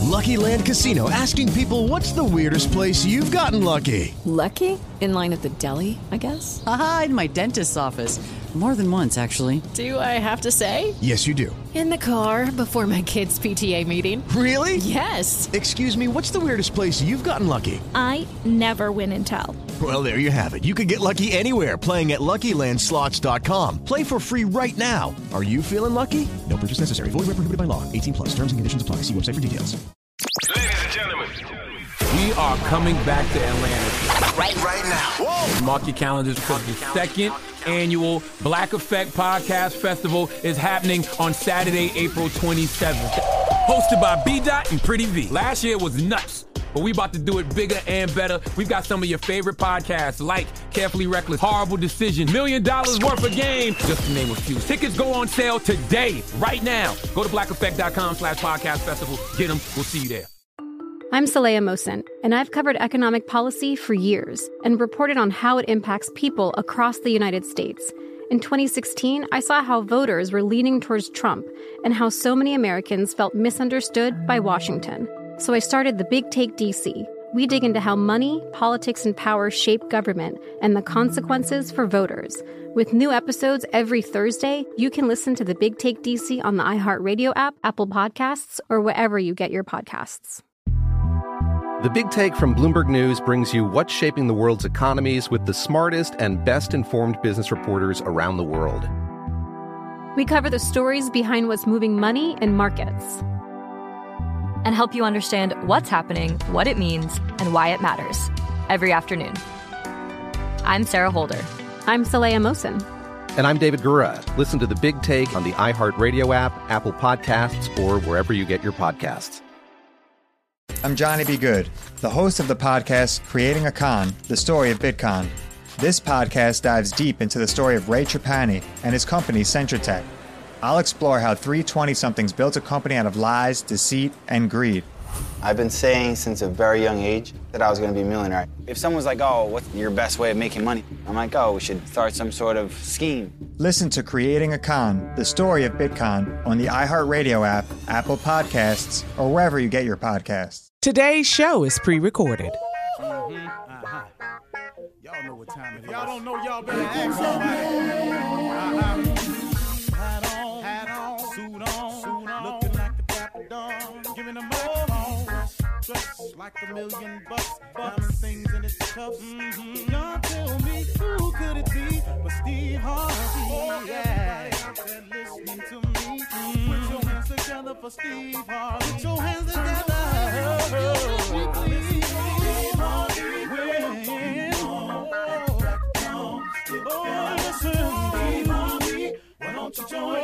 Lucky Land Casino, asking people, what's the weirdest place you've gotten lucky? Lucky? In line at the deli, I guess? Aha, in my dentist's office. More than once, actually. Do I have to say? Yes, you do. In the car before my kids' PTA meeting. Really? Yes. Excuse me, what's the weirdest place you've gotten lucky? I never win and tell. Well, there you have it. You can get lucky anywhere, playing at LuckyLandSlots.com. Play for free right now. Are you feeling lucky? No purchase necessary. Void where prohibited by law. 18 plus. Terms and conditions apply. See website for details. Ladies and gentlemen, we are coming back to Atlanta right now. Whoa! Mark your calendars because the second annual Black Effect Podcast Festival is happening on Saturday, April 27th. Hosted by B-Dot and Pretty V. Last year was nuts, but we about to do it bigger and better. We've got some of your favorite podcasts like Carefully Reckless, Horrible Decision, $1 Million Worth of Game, just to name a few. Tickets go on sale today, right now. Go to blackeffect.com/podcast festival. Get them. We'll see you there. I'm Saleha Mohsin, and I've covered economic policy for years and reported on how it impacts people across the United States. In 2016, I saw how voters were leaning towards Trump and how so many Americans felt misunderstood by Washington. So I started The Big Take DC. We dig into how money, politics, and power shape government and the consequences for voters. With new episodes every Thursday, you can listen to The Big Take DC on the iHeartRadio app, Apple Podcasts, or wherever you get your podcasts. The Big Take from Bloomberg News brings you what's shaping the world's economies with the smartest and best-informed business reporters around the world. We cover the stories behind what's moving money and markets, and help you understand what's happening, what it means, and why it matters every afternoon. I'm Sarah Holder. I'm Saleha Mohsin. And I'm David Gura. Listen to The Big Take on the iHeartRadio app, Apple Podcasts, or wherever you get your podcasts. I'm Johnny B. Good, the host of the podcast Creating a Con, the story of Bitcoin. This podcast dives deep into the story of Ray Trapani and his company, Centratech. I'll explore how three 20-somethings built a company out of lies, deceit, and greed. I've been saying since a very young age that I was going to be a millionaire. If someone's like, oh, what's your best way of making money? I'm like, oh, we should start some sort of scheme. Listen to Creating a Con, the story of Bitcoin, on the iHeartRadio app, Apple Podcasts, or wherever you get your podcasts. Today's show is pre-recorded. Y'all know what time it is. Y'all don't know, y'all better ask somebody. Hat on, suit on, looking like the Dapper Dawn, giving them all dressed like $1 million, diamond things in its cuffs. Y'all tell me who could it be but Steve Harvey? Everybody out there listening to me, put your hands together for Steve Harvey. Put your hands together. Why don't you join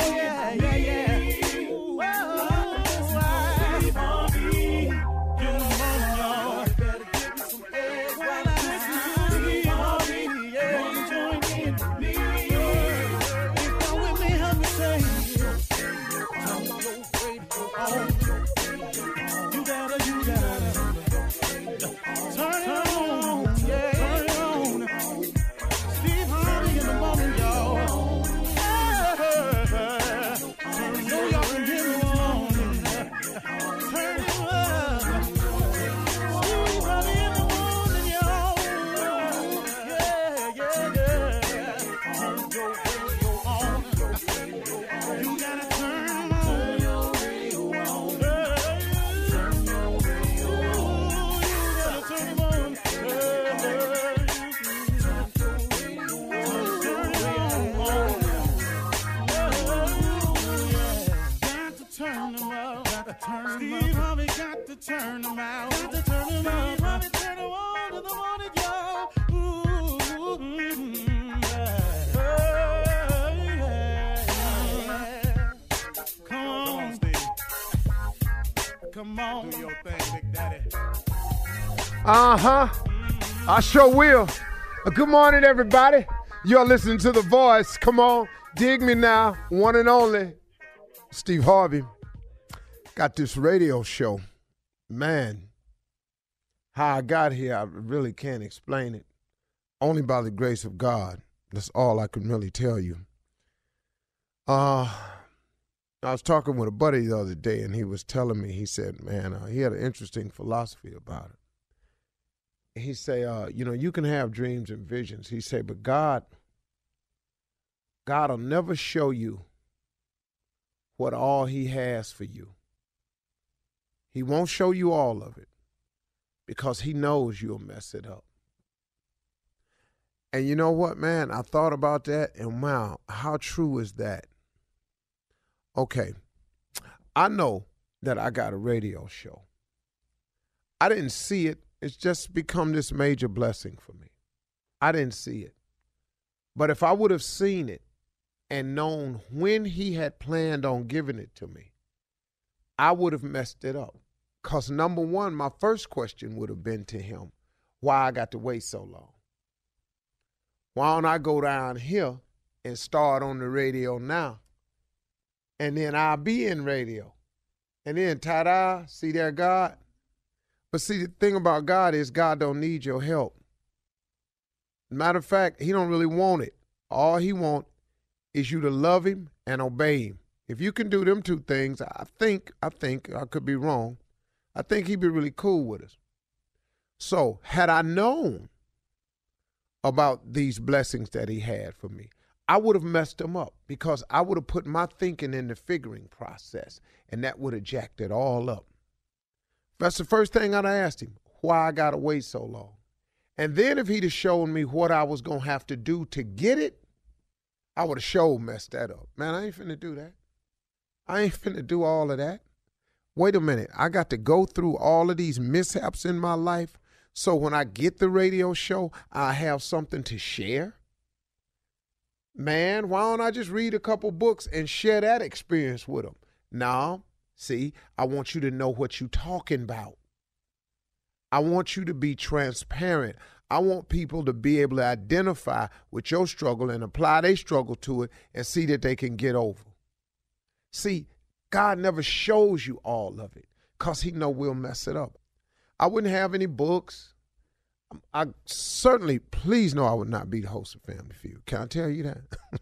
Steve Harvey got to turn them out. Got to turn them out. Harvey turn them on to the morning, y'all. Come on, Steve. Come on. Do your thing, Big Daddy. I sure will. Good morning, everybody. You're listening to The Voice. Come on, dig me now. One and only, Steve Harvey. Got this radio show. Man, how I got here, I really can't explain it. Only by the grace of God. That's all I can really tell you. I was talking with a buddy the other day, and he was telling me, he said, man, he had an interesting philosophy about it. He say, you can have dreams and visions. He say, but God will never show you what all he has for you. He won't show you all of it because he knows you'll mess it up. And you know what, man? I thought about that, and wow, how true is that? Okay, I know that I got a radio show. I didn't see it. It's just become this major blessing for me. I didn't see it. But if I would have seen it and known when he had planned on giving it to me, I would have messed it up. Because number one, my first question would have been to him, why I got to wait so long? Why don't I go down here and start on the radio now? And then I'll be in radio. And then, ta-da, see there, God? But see, the thing about God is God don't need your help. Matter of fact, he don't really want it. All he wants is you to love him and obey him. If you can do them two things, I think, I could be wrong, I think he'd be really cool with us. So had I known about these blessings that he had for me, I would have messed them up because I would have put my thinking in the figuring process, and that would have jacked it all up. That's the first thing I'd asked him, why I got to wait so long. And then if he'd have shown me what I was going to have to do to get it, I would have sure messed that up. Man, I ain't finna do that. I ain't finna do all of that. Wait a minute. I got to go through all of these mishaps in my life so when I get the radio show, I have something to share? Man, why don't I just read a couple books and share that experience with them? No, see, I want you to know what you're talking about. I want you to be transparent. I want people to be able to identify with your struggle and apply their struggle to it and see that they can get over. See, God never shows you all of it because he know we'll mess it up. I wouldn't have any books. I certainly, please know I would not be the host of Family Feud. Can I tell you that?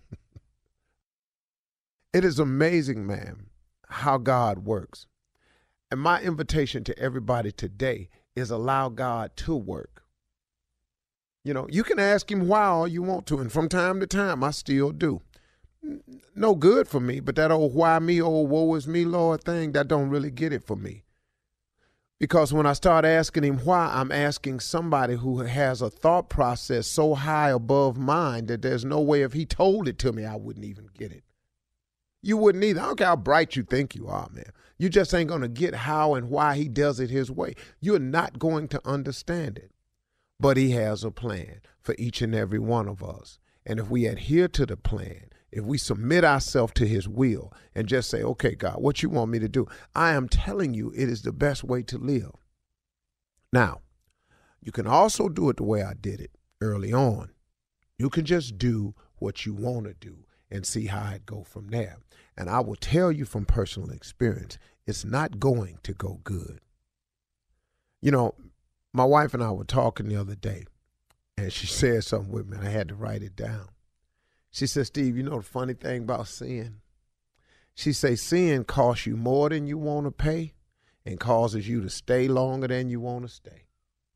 It is amazing, man, how God works. And my invitation to everybody today is allow God to work. You know, you can ask him why all you want to, and from time to time, I still do. No good for me, but that old why me, old woe is me, Lord thing, that don't really get it for me. Because when I start asking him why, I'm asking somebody who has a thought process so high above mine that there's no way if he told it to me, I wouldn't even get it. You wouldn't either. I don't care how bright you think you are, man. You just ain't going to get how and why he does it his way. You're not going to understand it. But he has a plan for each and every one of us. And if we adhere to the plan, if we submit ourselves to his will and just say, okay, God, what you want me to do? I am telling you it is the best way to live. Now, you can also do it the way I did it early on. You can just do what you want to do and see how it go from there. And I will tell you from personal experience, it's not going to go good. You know, my wife and I were talking the other day, and she said something with me, and I had to write it down. She said, Steve, you know the funny thing about sin? She said, sin costs you more than you want to pay and causes you to stay longer than you want to stay.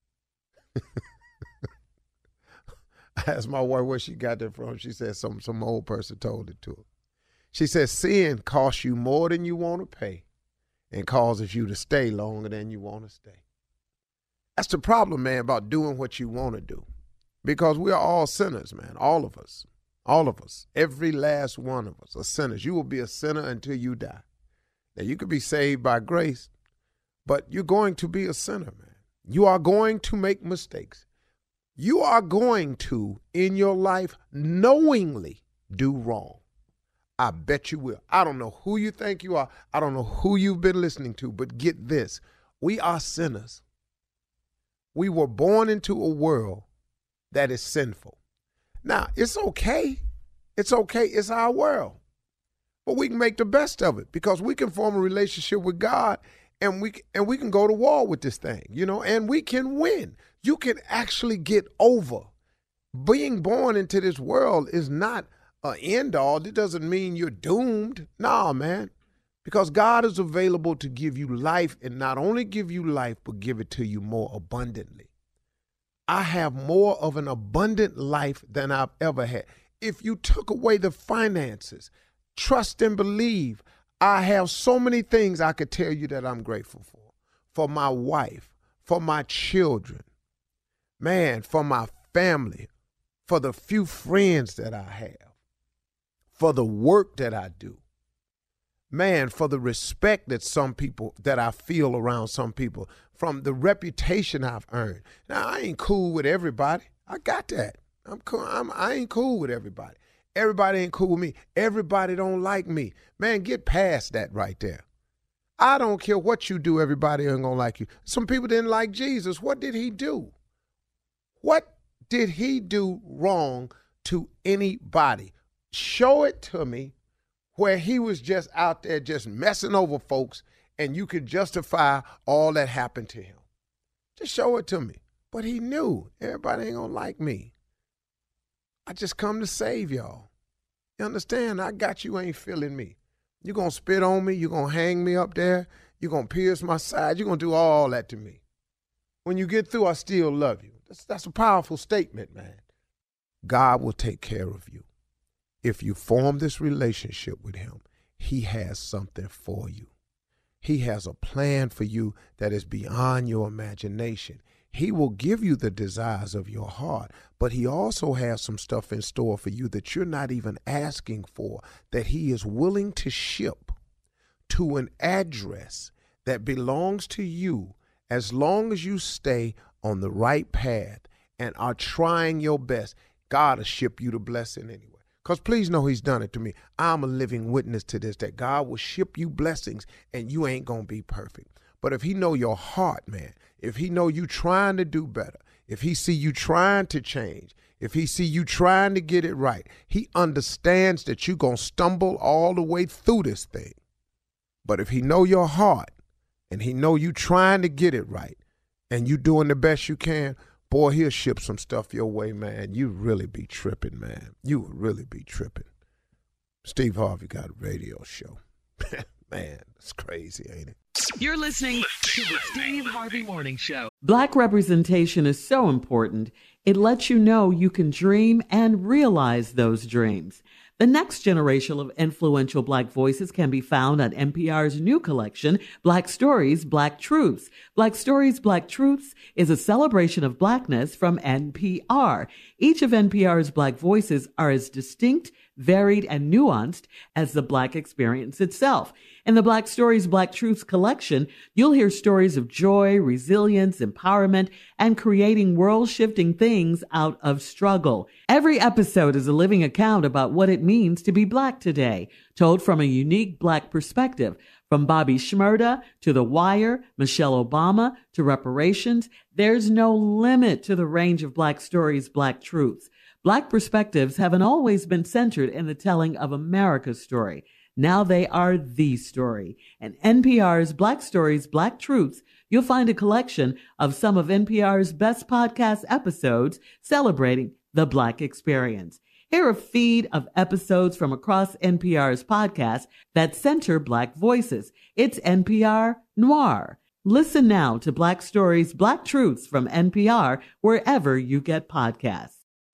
I asked my wife where she got that from. She said some old person told it to her. She said, sin costs you more than you want to pay and causes you to stay longer than you want to stay. That's the problem, man, about doing what you want to do. Because we are all sinners, man, all of us. All of us, every last one of us are sinners. You will be a sinner until you die. Now, you could be saved by grace, but you're going to be a sinner, man. You are going to make mistakes. You are going to, in your life, knowingly do wrong. I bet you will. I don't know who you think you are. I don't know who you've been listening to, but get this. We are sinners. We were born into a world that is sinful. Now, it's okay. It's okay. It's our world. But we can make the best of it because we can form a relationship with God and we can go to war with this thing, you know, and we can win. You can actually get over. Being born into this world is not an end all. It doesn't mean you're doomed. No, man. Because God is available to give you life, and not only give you life, but give it to you more abundantly. I have more of an abundant life than I've ever had. If you took away the finances, trust and believe, I have so many things I could tell you that I'm grateful for my wife, for my children, man, for my family, for the few friends that I have, for the work that I do. Man, for the respect that I feel around some people, from the reputation I've earned. Now, I ain't cool with everybody. I got that. I'm cool. I ain't cool with everybody. Everybody ain't cool with me. Everybody don't like me. Man, get past that right there. I don't care what you do, everybody ain't gonna like you. Some people didn't like Jesus. What did he do? What did he do wrong to anybody? Show it to me where he was just out there just messing over folks and you could justify all that happened to him. Just show it to me. But he knew everybody ain't gonna like me. I just come to save y'all. You understand? I got you, ain't feeling me. You're gonna spit on me, you're gonna hang me up there, you're gonna pierce my side, you're gonna do all that to me. When you get through, I still love you. That's a powerful statement, man. God will take care of you. If you form this relationship with him, he has something for you. He has a plan for you that is beyond your imagination. He will give you the desires of your heart, but he also has some stuff in store for you that you're not even asking for, that he is willing to ship to an address that belongs to you as long as you stay on the right path and are trying your best. God will ship you the blessing anyway. Because please know he's done it to me. I'm a living witness to this, that God will ship you blessings and you ain't going to be perfect. But if he know your heart, man, if he know you trying to do better, if he see you trying to change, if he see you trying to get it right, he understands that you're going to stumble all the way through this thing. But if he know your heart and he know you trying to get it right and you doing the best you can, boy, he'll ship some stuff your way, man. You really be tripping, man. You would really be tripping. Steve Harvey got a radio show. Man, it's crazy, ain't it? You're listening to the Steve Harvey Morning Show. Black representation is so important. It lets you know you can dream and realize those dreams. The next generation of influential Black voices can be found on NPR's new collection, Black Stories, Black Truths. Black Stories, Black Truths is a celebration of Blackness from NPR. Each of NPR's Black voices are as distinct, varied, and nuanced as the Black experience itself. In the Black Stories, Black Truths collection, you'll hear stories of joy, resilience, empowerment, and creating world-shifting things out of struggle. Every episode is a living account about what it means to be Black today, told from a unique Black perspective. From Bobby Shmurda to The Wire, Michelle Obama to reparations, there's no limit to the range of Black Stories, Black Truths. Black perspectives haven't always been centered in the telling of America's story. Now they are the story. In NPR's Black Stories, Black Truths, you'll find a collection of some of NPR's best podcast episodes celebrating the Black experience. Hear a feed of episodes from across NPR's podcasts that center Black voices. It's NPR Noir. Listen now to Black Stories, Black Truths from NPR wherever you get podcasts.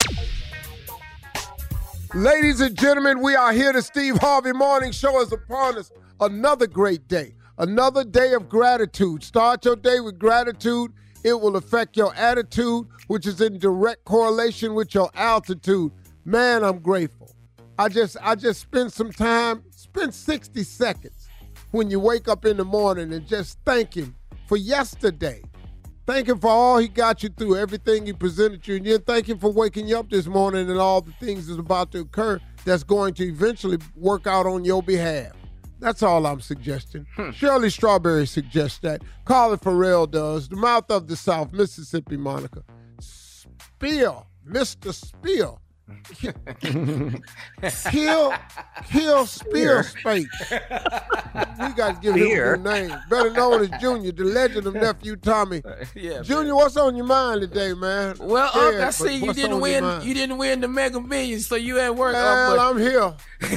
Ladies and gentlemen, we are here. The Steve Harvey Morning Show is upon us. Another great day. Another day of gratitude. Start your day with gratitude. It will affect your attitude, which is in direct correlation with your altitude. Man, I'm grateful. I just spend 60 seconds when you wake up in the morning and just thank him for yesterday. Thank him for all he got you through, everything he presented you. And then thank him for waking you up this morning and all the things that's about to occur that's going to eventually work out on your behalf. That's all I'm suggesting. Shirley Strawberry suggests that. Carly Farrell does. The Mouth of the South, Mississippi Monica. Spiel, Mr. Spiel. Hill Spear Space. We got to give him a new name. Better known as Junior, the legend of Nephew Tommy. Yeah, Junior, what's on your mind today, man? Well, Yeah, I see you what's didn't on your win. mind? You didn't win the Mega Millions, so you at work. Well, I'm here.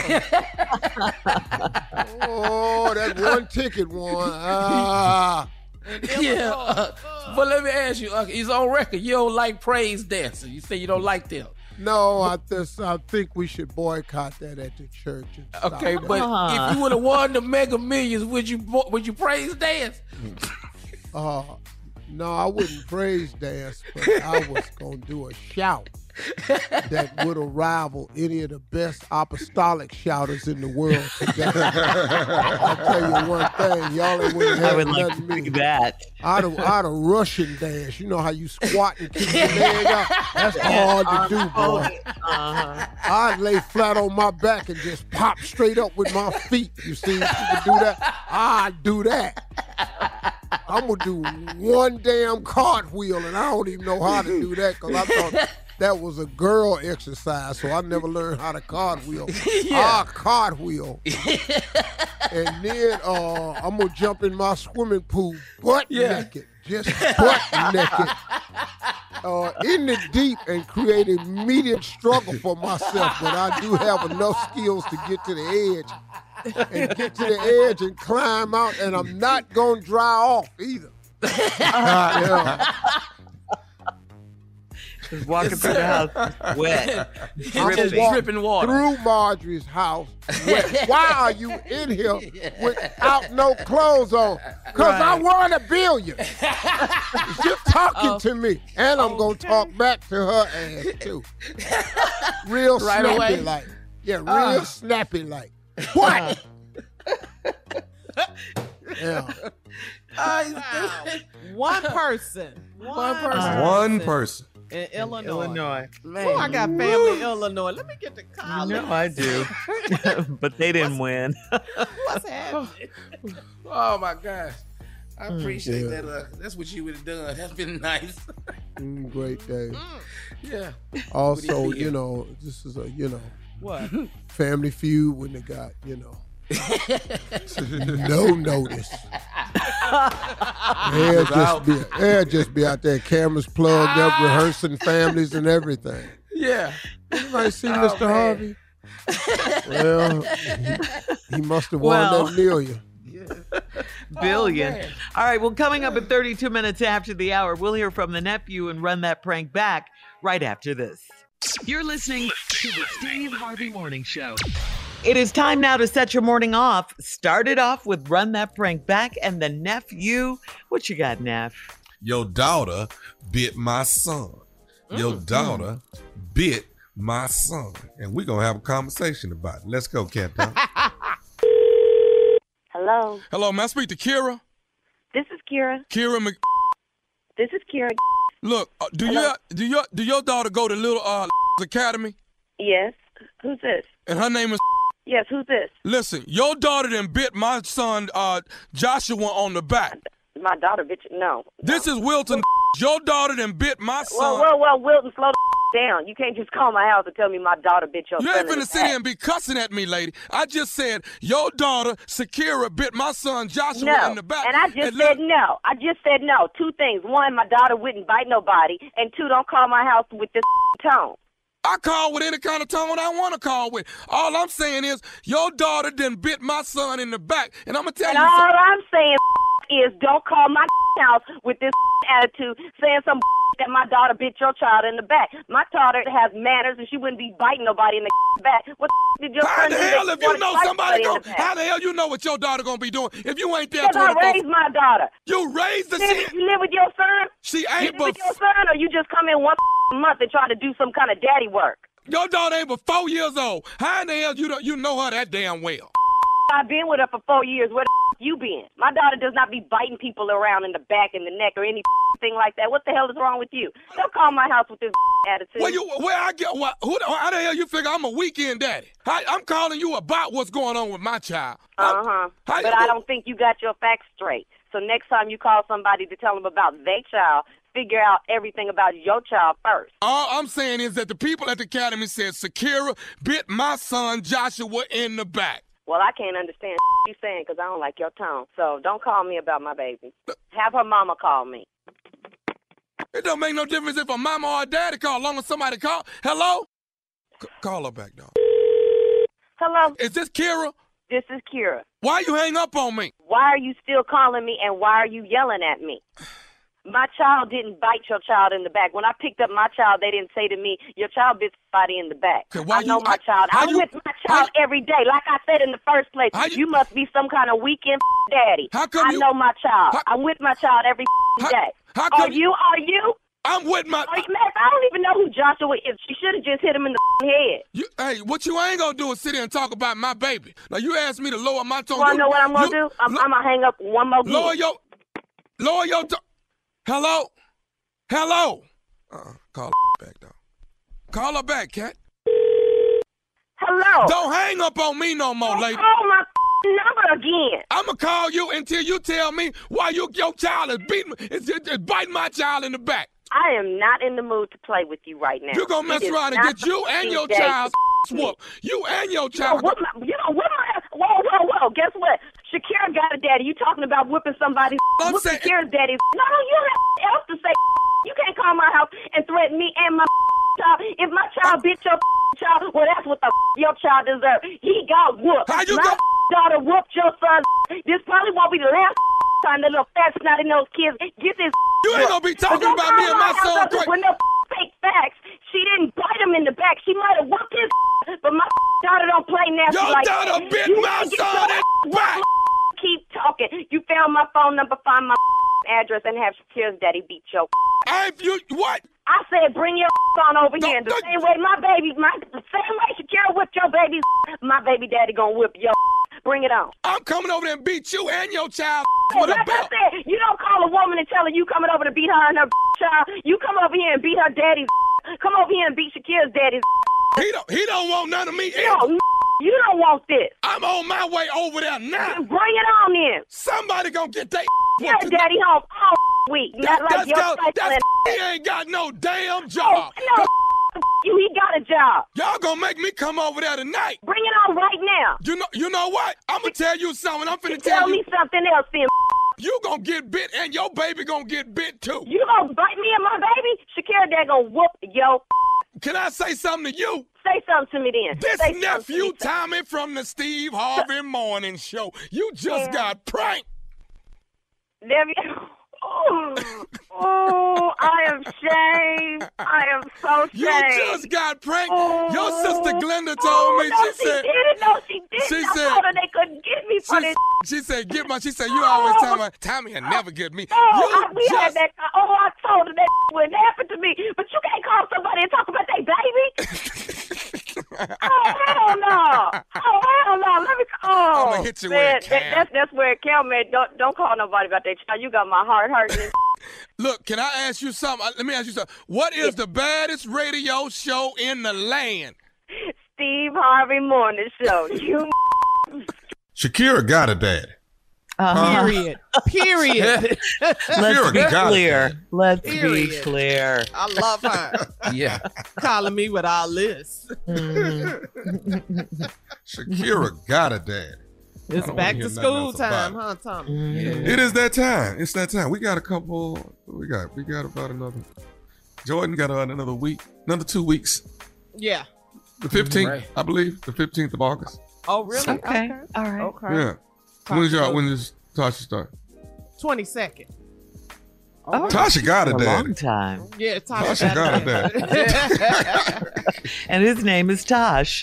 Oh, that one ticket won. Yeah, but let me ask you, he's on record. You don't like praise dancers. You say you don't like them. No, I think we should boycott that at the church. Okay, but if you would have won the Mega Millions, would you praise dance? No, I wouldn't praise dance, but I was going to do a shout that would have rivaled any of the best apostolic shouters in the world today. I'll tell you one thing, y'all ain't wouldn't have nothing to do that. I'd have Russian dance. You know how you squat and kick your leg out? That's hard to do, boy. I'd lay flat on my back and just pop straight up with my feet. You see, if you could do that, I'd do that. I'm going to do one damn cartwheel, and I don't even know how to do that because I thought that was a girl exercise, so I never learned how to cartwheel. I cartwheel. And then I'm going to jump in my swimming pool butt naked, just butt naked, in the deep and create immediate struggle for myself. But I do have enough skills to get to the edge. And get to the edge and climb out, and I'm not going to dry off either. Just walking through the house wet. Dripping water. Through Marjorie's house wet. Why are you in here without no clothes on? Because I won $1 billion. You're talking to me. And I'm going to talk back to her ass, too. Real Right snappy away? like. Yeah, real snappy like. What? Yeah. One person. One person. In Illinois. Man. Oh, I got family in Illinois. Let me get to college. No, I do. But they didn't win. What's happening? Oh my gosh. I appreciate that. That's what you would have done. That's been nice. Great day. Yeah. Also, this is a, What? Family Feud when they got, no notice. They'll just be out there, cameras plugged up, rehearsing families and everything. Yeah. Anybody see Mr. Harvey? Well, he must have won that million. Billion. All right, well, coming up at 32 minutes after the hour, we'll hear from the nephew and run that prank back right after this. You're listening to the Steve Harvey Morning Show. It is time now to set your morning off. Start it off with Run That Prank Back and the nephew. What you got, Neff? Your daughter bit my son. Your daughter bit my son. And we're going to have a conversation about it. Let's go, Captain. Hello. Hello, may I speak to Kira? This is Kira. Kira Mc... This is Kira. Look, do your daughter go to Little Academy? Yes. Who's this? And her name is... Yes, who's this? Listen, your daughter done bit my son Joshua on the back. My daughter, bitch. No. This is Wilton. Your daughter done bit my son. Well, Wilton, slow the down. You can't just call my house and tell me my daughter bit your son. You ain't finna sit here and be cussing at me, lady. I just said your daughter, Shakira, bit my son Joshua in the back. And I just said no. I just said no. Two things. One, my daughter wouldn't bite nobody. And two, don't call my house with this tone. I call with any kind of tone I want to call with. All I'm saying is your daughter done bit my son in the back. And I'm going to tell you all I'm saying is don't call my house with this attitude saying some that my daughter bit your child in the back. My daughter has manners and she wouldn't be biting nobody in the back. What did your how son the do hell that if you know somebody how the hell you know what your daughter gonna be doing if you ain't there? Because I raised my daughter. You raised the shit. You live with your son? She ain't you live with your son, or you just come in once a month and try to do some kind of daddy work? Your daughter ain't but 4 years old. How in the hell you know her that damn well? I've been with her for 4 years. Where the you been? My daughter does not be biting people around in the back and the neck or anything like that. What the hell is wrong with you? Don't call my house with this attitude. How the hell you figure I'm a weekend daddy? I'm calling you about what's going on with my child. But I don't think you got your facts straight. So next time you call somebody to tell them about their child, figure out everything about your child first. All I'm saying is that the people at the academy said Shakira bit my son Joshua in the back. Well, I can't understand you saying because I don't like your tone. So don't call me about my baby. Have her mama call me. It don't make no difference if a mama or a daddy call, as long as somebody call. Hello? Call her back, dog. Hello? Is this Kira? This is Kira. Why you hang up on me? Why are you still calling me and why are you yelling at me? My child didn't bite your child in the back. When I picked up my child, they didn't say to me, your child bit somebody in the back. I know my child. I'm with my child every day. Like I said in the first place, you must be some kind of weekend daddy. I know my child. I'm with my child every day. Are you? I'm with my... I don't even know who Joshua is. She should have just hit him in the head. Hey, what you ain't gonna do is sit here and talk about my baby. Now, you asked me to lower my tone. You wanna know what I'm gonna do? I'm gonna hang up one more game. Lower your tone. Hello? Call her back, though. Call her back, Cat. Hello? Don't hang up on me no more, lady. Call my number again. I'm going to call you until you tell me why your child is biting my child in the back. I am not in the mood to play with you right now. You're going to mess around and get you and your child whooped. You and your child. Whoa. Guess what? Shakira got a daddy. You talking about whipping somebody's Shakira's daddy. No, you don't have else to say. You can't call my house and threaten me and my child. If my child bit your child, well, that's what the your child deserves. He got whooped. My daughter whooped your son. This probably won't be the last time the little fat snotty nose kids get this. You ain't gonna be talking about me and my son. With no fake facts. She didn't bite him in the back. She might have whooped his, but my daughter don't play nasty your like that. Your daughter bit my son in the back. Keep talking. You found my phone number, find my address, and have Shakira's daddy beat your. What? I said bring your on over here. And the same way the same way Shakira whipped your baby, my baby daddy gonna whip your. Bring it on. I'm coming over there and beat you and your child with a belt. I said, you don't call a woman and tell her you coming over to beat her and her child. You come over here and beat her daddy's. Come over here and beat Shakira's daddy's. He don't want none of me. You don't want this. I'm on my way over there now. Bring it on in. Somebody gonna get that. Yeah, daddy home all week. Not like your cycle. He ain't got no damn job. No, he got a job. Y'all gonna make me come over there tonight. Bring it on right now. You know what? I'm gonna tell you something. I'm finna tell me something else then. You gonna get bit and your baby gonna get bit too. You gonna bite me and my baby? Shakira dad gonna whoop yo. Can I say something to you? Say something to me then. This nephew Tommy from the Steve Harvey Morning Show. You just got pranked. Oh, I am shamed. I am so shamed. You just got pranked. Your sister Glenda told me. She said, she didn't. I told her they couldn't get me for this. She said, she said, you always tell me, Tommy will never get me. Had that. I told her that wouldn't happen to me. But you can't call somebody and talk about their baby. Hell no. Let me call. I'm gonna hit you with a cam. That's where it counts, man. Don't call nobody about that child. You got my heart hurting. Look, can I ask you something? Let me ask you something. What is the baddest radio show in the land? Steve Harvey Morning Show. You. Shakira got a daddy. Period. Let's be clear. Let's be clear. I love her. Yeah. Calling me with all this. Shakira got a daddy. It's back to school time, huh, Tommy? It is that time. It's that time. We got a couple. We got about another. Jordan got another week, another 2 weeks. Yeah. The 15th, I believe, the 15th of August. Oh, really? Okay. All right. Okay. Yeah. When does Tasha start? 22nd. Oh, Tasha got a daddy. Long time. Yeah, Tasha got a daddy. And his name is Tosh.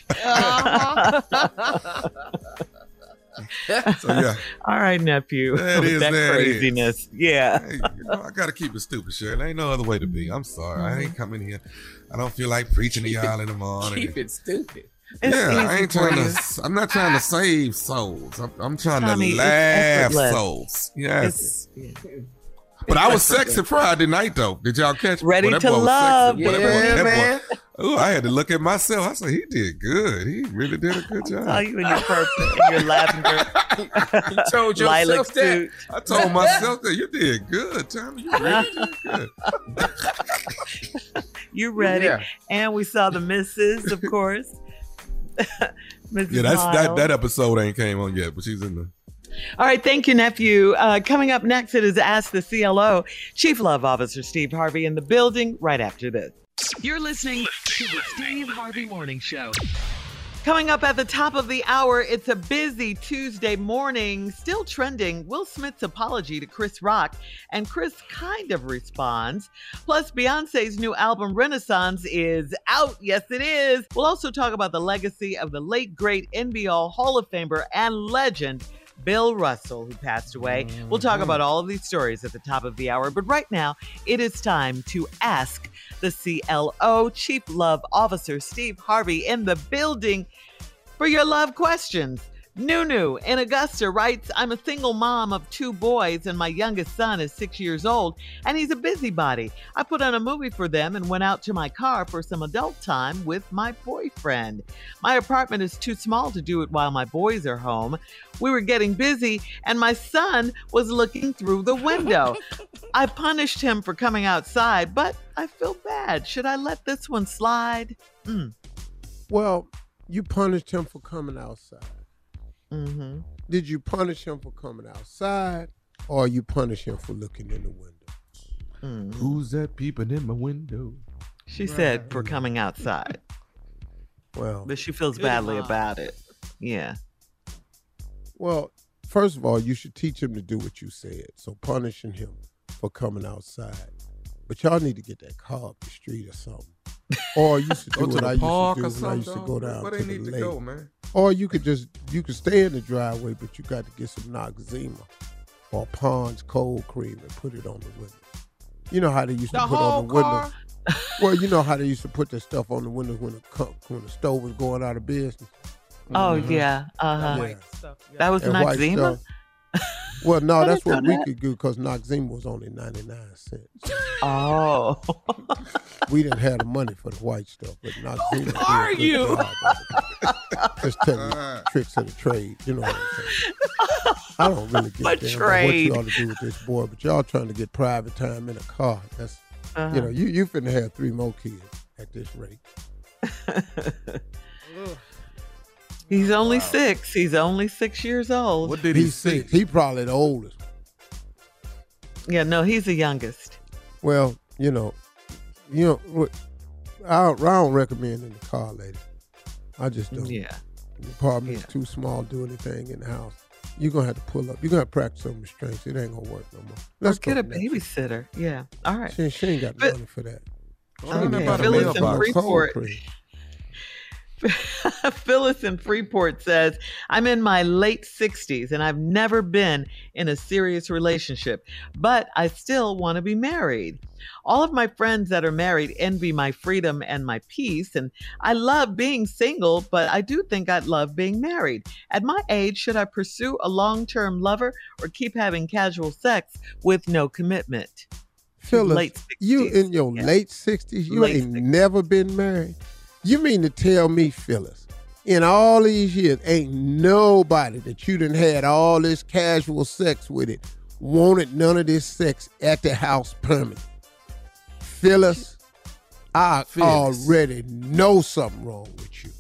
So yeah. All right, nephew. That craziness. Is. Yeah. Hey, I gotta keep it stupid, Shirley. There ain't no other way to be. I'm sorry. I ain't coming here. I don't feel like preaching to y'all in the morning. Keep it stupid. I'm not trying to save souls. I'm trying to laugh souls. Yes. But I was sexy Friday night, though. Did y'all catch me? Ready to love, man. Ooh, I had to look at myself. I said, he did good. He really did a good job. I saw you in your purple, in your lavender You told yourself that. I told myself that you did good, Tommy. You really did good. You ready? Yeah. And we saw the missus, of course. Mrs. Yeah, Miles. that episode ain't came on yet, but she's in the. All right, thank you, nephew. Coming up next, it is Ask the CLO. Chief Love Officer Steve Harvey in the building right after this. You're listening to the Steve Harvey Morning Show. Coming up at the top of the hour, it's a busy Tuesday morning. Still trending, Will Smith's apology to Chris Rock, and Chris kind of responds. Plus, Beyonce's new album, Renaissance, is out. Yes, it is. We'll also talk about the legacy of the late, great NBL Hall of Famer and legend, Bill Russell, who passed away. We'll talk about all of these stories at the top of the hour. But right now, it is time to ask the CLO. Chief Love Officer Steve Harvey in the building for your love questions. Nunu in Augusta writes, I'm a single mom of 2 boys and my youngest son is 6 years old and he's a busybody. I put on a movie for them and went out to my car for some adult time with my boyfriend. My apartment is too small to do it while my boys are home. We were getting busy and my son was looking through the window. I punished him for coming outside, but I feel bad. Should I let this one slide? Well, you punished him for coming outside. Mm-hmm. Did you punish him for coming outside, or you punish him for looking in the window? Who's that peeping in my window? She said for coming outside. Well, but she feels badly about it. Yeah. Well, first of all, you should teach him to do what you said. So punishing him for coming outside. But y'all need to get that car up the street or something. Or you should do what I used to do when I used to go down Where to they the need to lake. go, man? Or you could stay in the driveway, but you got to get some Noxzema or Pond's cold cream and put it on the window. You know how they used to put on the window. Well, you know how they used to put that stuff on the windows when the stove was going out of business. Oh yeah, Yeah. That was That white Noxzema. stuff. Well, no, I that's didn't what know we that. could do because Noxzema was only 99 cents. Oh. We didn't have the money for the white stuff, but Noxzema. Who are you? Just tell you tricks of the trade. You know what I'm saying? I don't really give a damn about what you ought to do with this boy, but y'all trying to get private time in a car. That's you know, you finna have 3 more kids at this rate. He's only 6. He's only 6 years old. What did He's 6. He probably the oldest. Yeah, no, he's the youngest. Well, you know, I don't recommend in the car, lady. I just don't. Yeah. The apartment is too small to do anything in the house. You're going to have to pull up. You're going to practice some restraints. It ain't going to work no more. Let's get a babysitter. Yeah. All right. She ain't got money for that. Phyllis in Freeport. Phyllis in Freeport says, I'm in my late 60s and I've never been in a serious relationship, but I still want to be married. All of my friends that are married envy my freedom and my peace, and I love being single, but I do think I'd love being married. At my age, should I pursue a long-term lover or keep having casual sex with no commitment? Phyllis, you in your late 60s, you ain't never been married? You mean to tell me, Phyllis, in all these years, ain't nobody that you done had all this casual sex with it wanted none of this sex at the house permanent? Phyllis, I already know something wrong with you.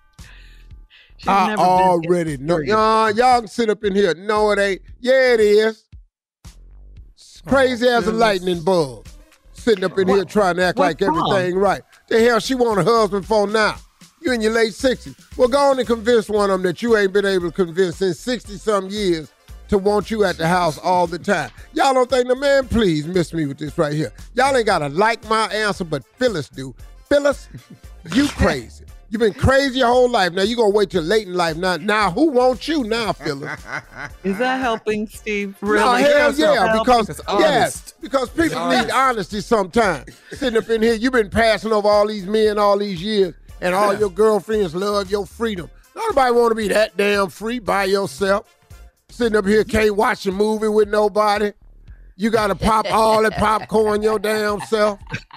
I already know. Y'all can sit up in here. No, it ain't. Yeah, it is. It's crazy as a lightning bug. Sitting up in here trying to act like everything right. The hell she want a husband for now? You in your late 60s. Well, go on and convince one of them that you ain't been able to convince in 60-some years to want you at the house all the time. Y'all don't think, man, please miss me with this right here. Y'all ain't got to like my answer, but Phyllis do. Phyllis, you crazy. You've been crazy your whole life. Now you going to wait till late in life. Now who wants you now, Phyllis? Is that helping, Steve? Really? No, hell yeah, because people need honesty sometimes. Sitting up in here, you've been passing over all these men all these years, and all your girlfriends love your freedom. Nobody want to be that damn free by yourself. Sitting up here, can't watch a movie with nobody. You got to pop all that popcorn your damn self.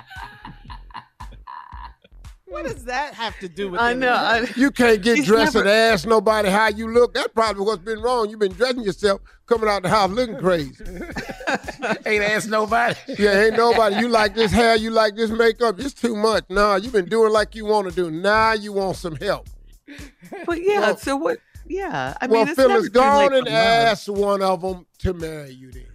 What does that have to do with I know. You can't get dressed never- and ask nobody how you look. That's probably what's been wrong. You've been dressing yourself, coming out the house looking crazy. Ain't asked nobody. Yeah, ain't nobody. You like this hair, you like this makeup. It's too much. Nah, you've been doing like you want to do. Now you want some help. But yeah, Well- so what? Yeah, I mean, Well, it's Phyllis, never too go late on and for love. ask one of them to marry you then.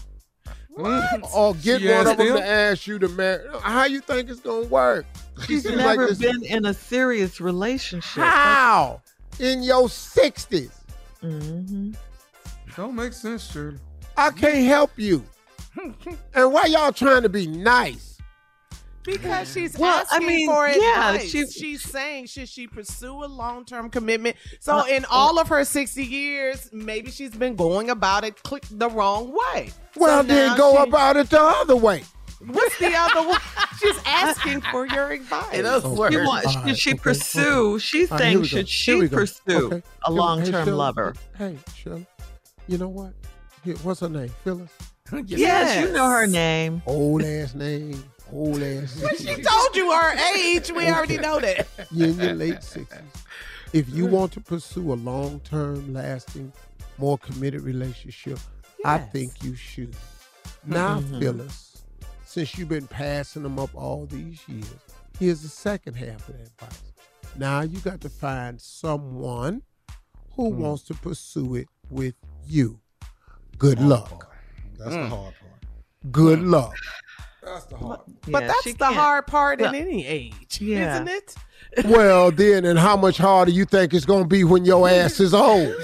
Or get She one asked of them him? to ask you to marry. How you think it's going to work? She's seems never like this- been in a serious relationship. How? In your 60s. Mm-hmm. Don't make sense, Shirley. I can't help you. And why y'all trying to be nice? Because she's Well, I asking mean, for yeah, advice. she- She's saying, should she pursue a long-term commitment? So in all of her 60 years, maybe she's been going about it the wrong way. Well, So then now go she- about it the other way. What's the other one? She's asking for your advice. In other words. Should she pursue? She's All right, here saying, we go. should Here we she go. pursue Okay. a Hey, long-term Shirley. lover? Hey, Shirley, you know what? Here, what's her name? Phyllis? Yes, you know her name. Old ass name. Old ass. When she told you her age, we already know that. You're in your late 60s. If you want to pursue a long-term, lasting, more committed relationship, I think you should. Now, Phyllis, since you've been passing them up all these years, here's the second half of that advice. Now you got to find someone who wants to pursue it with you. Good luck. That's the hard part. Good luck. That's the hard part. But Yeah, that's she the can't- hard part in Well, any age, yeah. isn't it? Well, then, and how much harder you think it's going to be when your ass is old?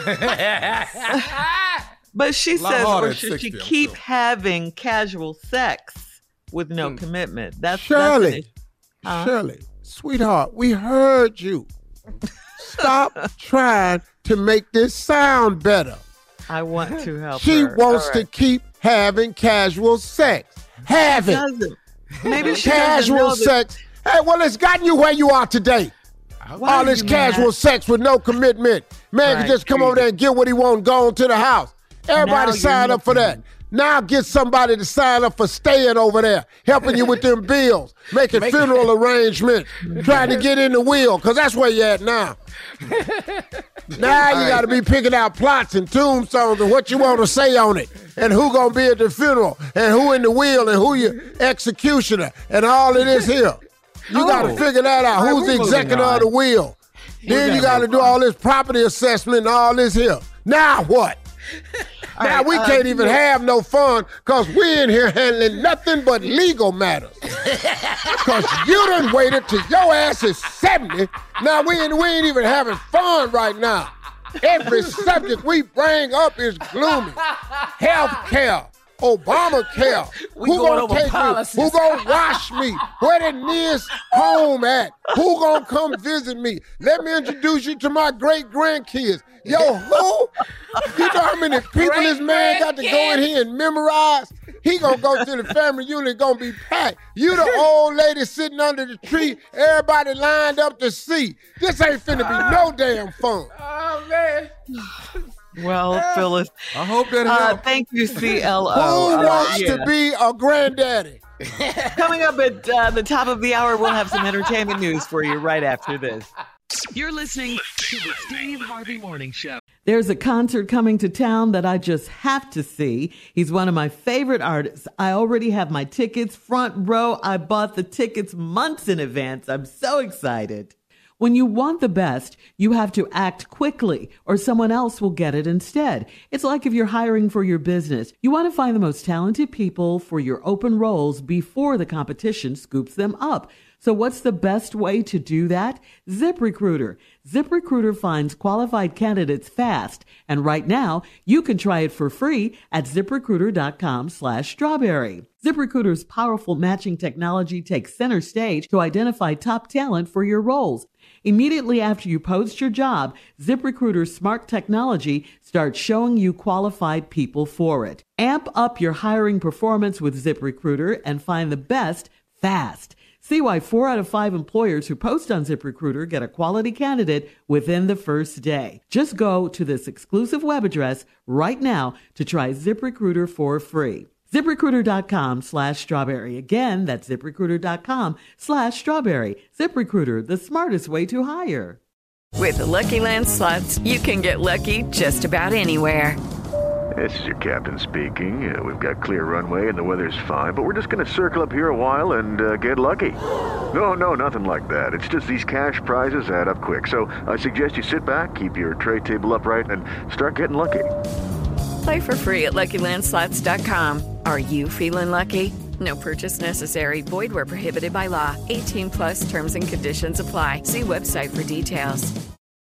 But she Lot says, harder or at should 60, she I'm keep sure. having casual sex with no commitment? That's Shirley, that's an issue. Huh? Shirley, sweetheart, we heard you. Stop trying to make this sound better. I want to help She her. wants All to right. keep having casual sex. Have it. Doesn't. Maybe she doesn't Casual know that- sex. Hey, well, it's gotten you where you are today. Why All are this you casual mad? sex with no commitment. Man can Right, just come over there and get what he want and go on to the house. Everybody Now sign you're up for that. Now get somebody to sign up for staying over there, helping you with them bills, making funeral arrangements, trying to get in the wheel, because that's where you're at now. Now you got to be picking out plots and tombstones and what you want to say on it, and who going to be at the funeral, and who in the wheel, and who your executioner, and all of this here. You got to figure that out. Who's the executor of the will? Then you got to do all this property assessment and all this here. Now what? Now we can't even have no fun because we in here handling nothing but legal matters. Because you done waited till your ass is 70. Now we ain't even having fun right now. Every subject we bring up is gloomy. Health care, Obamacare. We Who going gonna over take policies. me? Who gonna wash me? Where the nearest home at? Who gonna come visit me? Let me introduce you to my great grandkids. Yo, who? You know how many people this man got to go in here and memorize? He gonna go to the family unit, gonna be packed. You the old lady sitting under the tree, everybody lined up to see. This ain't finna be no damn fun. Oh, man. Well, Phyllis, I hope that helps. thank you, CLO. Who wants Yeah. to be a granddaddy? Coming up at the top of the hour, we'll have some entertainment news for you right after this. You're listening to the Steve Harvey Morning Show. There's a concert coming to town that I just have to see. He's one of my favorite artists. I already have my tickets front row. I bought the tickets months in advance. I'm so excited. When you want the best, you have to act quickly or someone else will get it instead. It's like if you're hiring for your business. You want to find the most talented people for your open roles before the competition scoops them up. So what's the best way to do that? ZipRecruiter. ZipRecruiter finds qualified candidates fast. And right now, you can try it for free at ZipRecruiter.com/strawberry. ZipRecruiter's powerful matching technology takes center stage to identify top talent for your roles. Immediately after you post your job, ZipRecruiter's smart technology starts showing you qualified people for it. Amp up your hiring performance with ZipRecruiter and find the best fast. See why 4 out of 5 employers who post on ZipRecruiter get a quality candidate within the first day. Just go to this exclusive web address right now to try ZipRecruiter for free. ZipRecruiter.com/strawberry. Again, that's ZipRecruiter.com/strawberry. ZipRecruiter, the smartest way to hire. With the Lucky Land Slots, you can get lucky just about anywhere. This is your captain speaking. We've got clear runway and the weather's fine, but we're just going to circle up here a while and get lucky. No, nothing like that. It's just these cash prizes add up quick. So I suggest you sit back, keep your tray table upright, and start getting lucky. Play for free at LuckyLandSlots.com. Are you feeling lucky? No purchase necessary. Void where prohibited by law. 18+ terms and conditions apply. See website for details.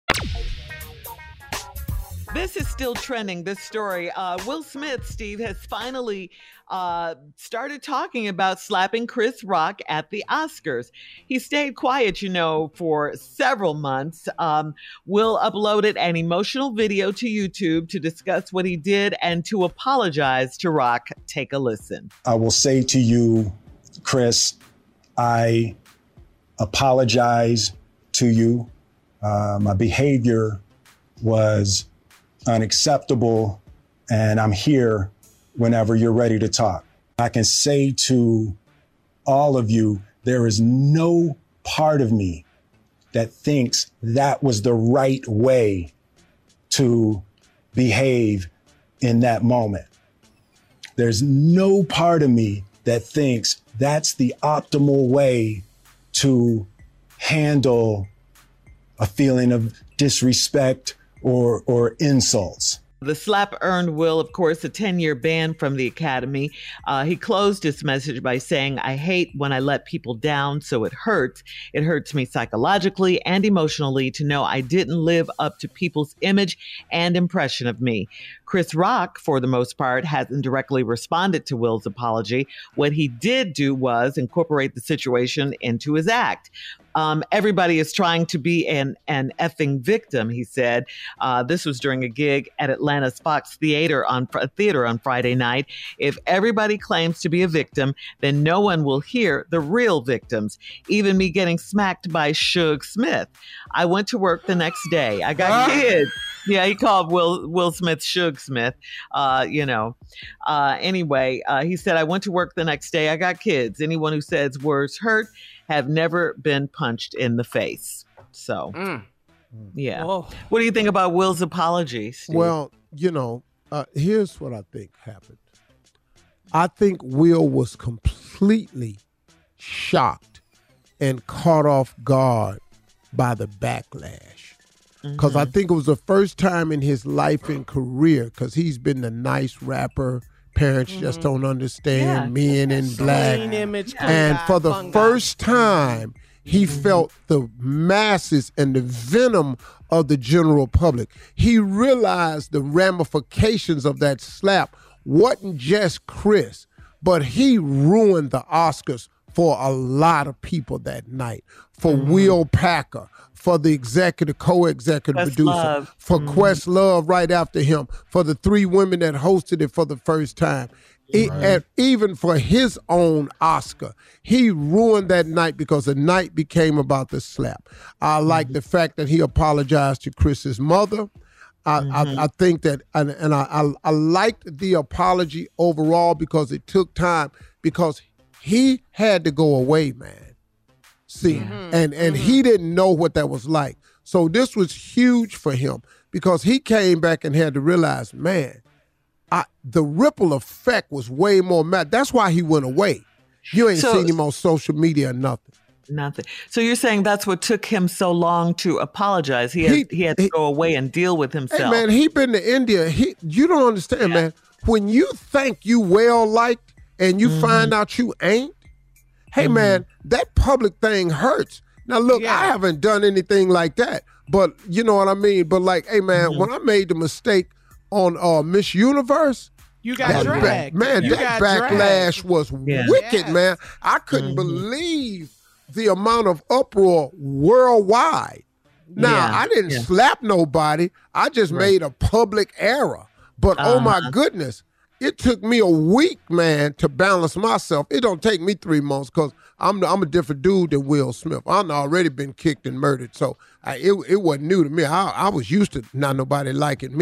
This is still trending, this story. Will Smith, Steve, has finally started talking about slapping Chris Rock at the Oscars. He stayed quiet, for several months. Will uploaded an emotional video to YouTube to discuss what he did and to apologize to Rock. Take a listen. I will say to you, Chris, I apologize to you. My behavior was unacceptable, and I'm here whenever you're ready to talk. I can say to all of you, there is no part of me that thinks that was the right way to behave in that moment. There's no part of me that thinks that's the optimal way to handle a feeling of disrespect or insults. The slap earned Will, of course, a 10-year ban from the Academy. He closed his message by saying, "I hate when I let people down, so it hurts. It hurts me psychologically and emotionally to know I didn't live up to people's image and impression of me." Chris Rock, for the most part, hasn't directly responded to Will's apology. What he did do was incorporate the situation into his act. Everybody is trying to be an effing victim, he said. This was during a gig at Atlanta's Fox Theater on Friday night. If everybody claims to be a victim, then no one will hear the real victims. Even me getting smacked by Suge Smith. I went to work the next day. I got kids. Yeah, he called Will Smith Suge Smith. Anyway, he said, I went to work the next day. I got kids. Anyone who says words hurt have never been punched in the face. So, yeah. Whoa. What do you think about Will's apology, Steve? Well, here's what I think happened. I think Will was completely shocked and caught off guard by the backlash. Because I think it was the first time in his life and career, because he's been the nice rapper, parents just don't understand, men in black. And for the first time, he felt the masses and the venom of the general public. He realized the ramifications of that slap wasn't just Chris, but he ruined the Oscars for a lot of people that night. For Will Packer, for the co-executive producer, for Questlove right after him, for the three women that hosted it for the first time. And even for his own Oscar, he ruined that night because the night became about the slap. I like the fact that he apologized to Chris's mother. I think that, and I liked the apology overall because it took time, because he had to go away, man. See, and he didn't know what that was like. So this was huge for him because he came back and had to realize, man, the ripple effect was way more mad. That's why he went away. You ain't seen him on social media or nothing. Nothing. So you're saying that's what took him so long to apologize. He had to go away and deal with himself. Hey, man, he been to India. You don't understand, man. When you think you well-liked and you find out you ain't, hey, man, that public thing hurts. Now, look, I haven't done anything like that, but you know what I mean? But like, hey, man, when I made the mistake on Miss Universe, you got dragged. That backlash was wicked, man. I couldn't believe the amount of uproar worldwide. Now, I didn't slap nobody. I just made a public error. But, oh, my goodness, it took me a week, man, to balance myself. It don't take me 3 months because I'm a different dude than Will Smith. I've already been kicked and murdered, so it wasn't new to me. I was used to not nobody liking me.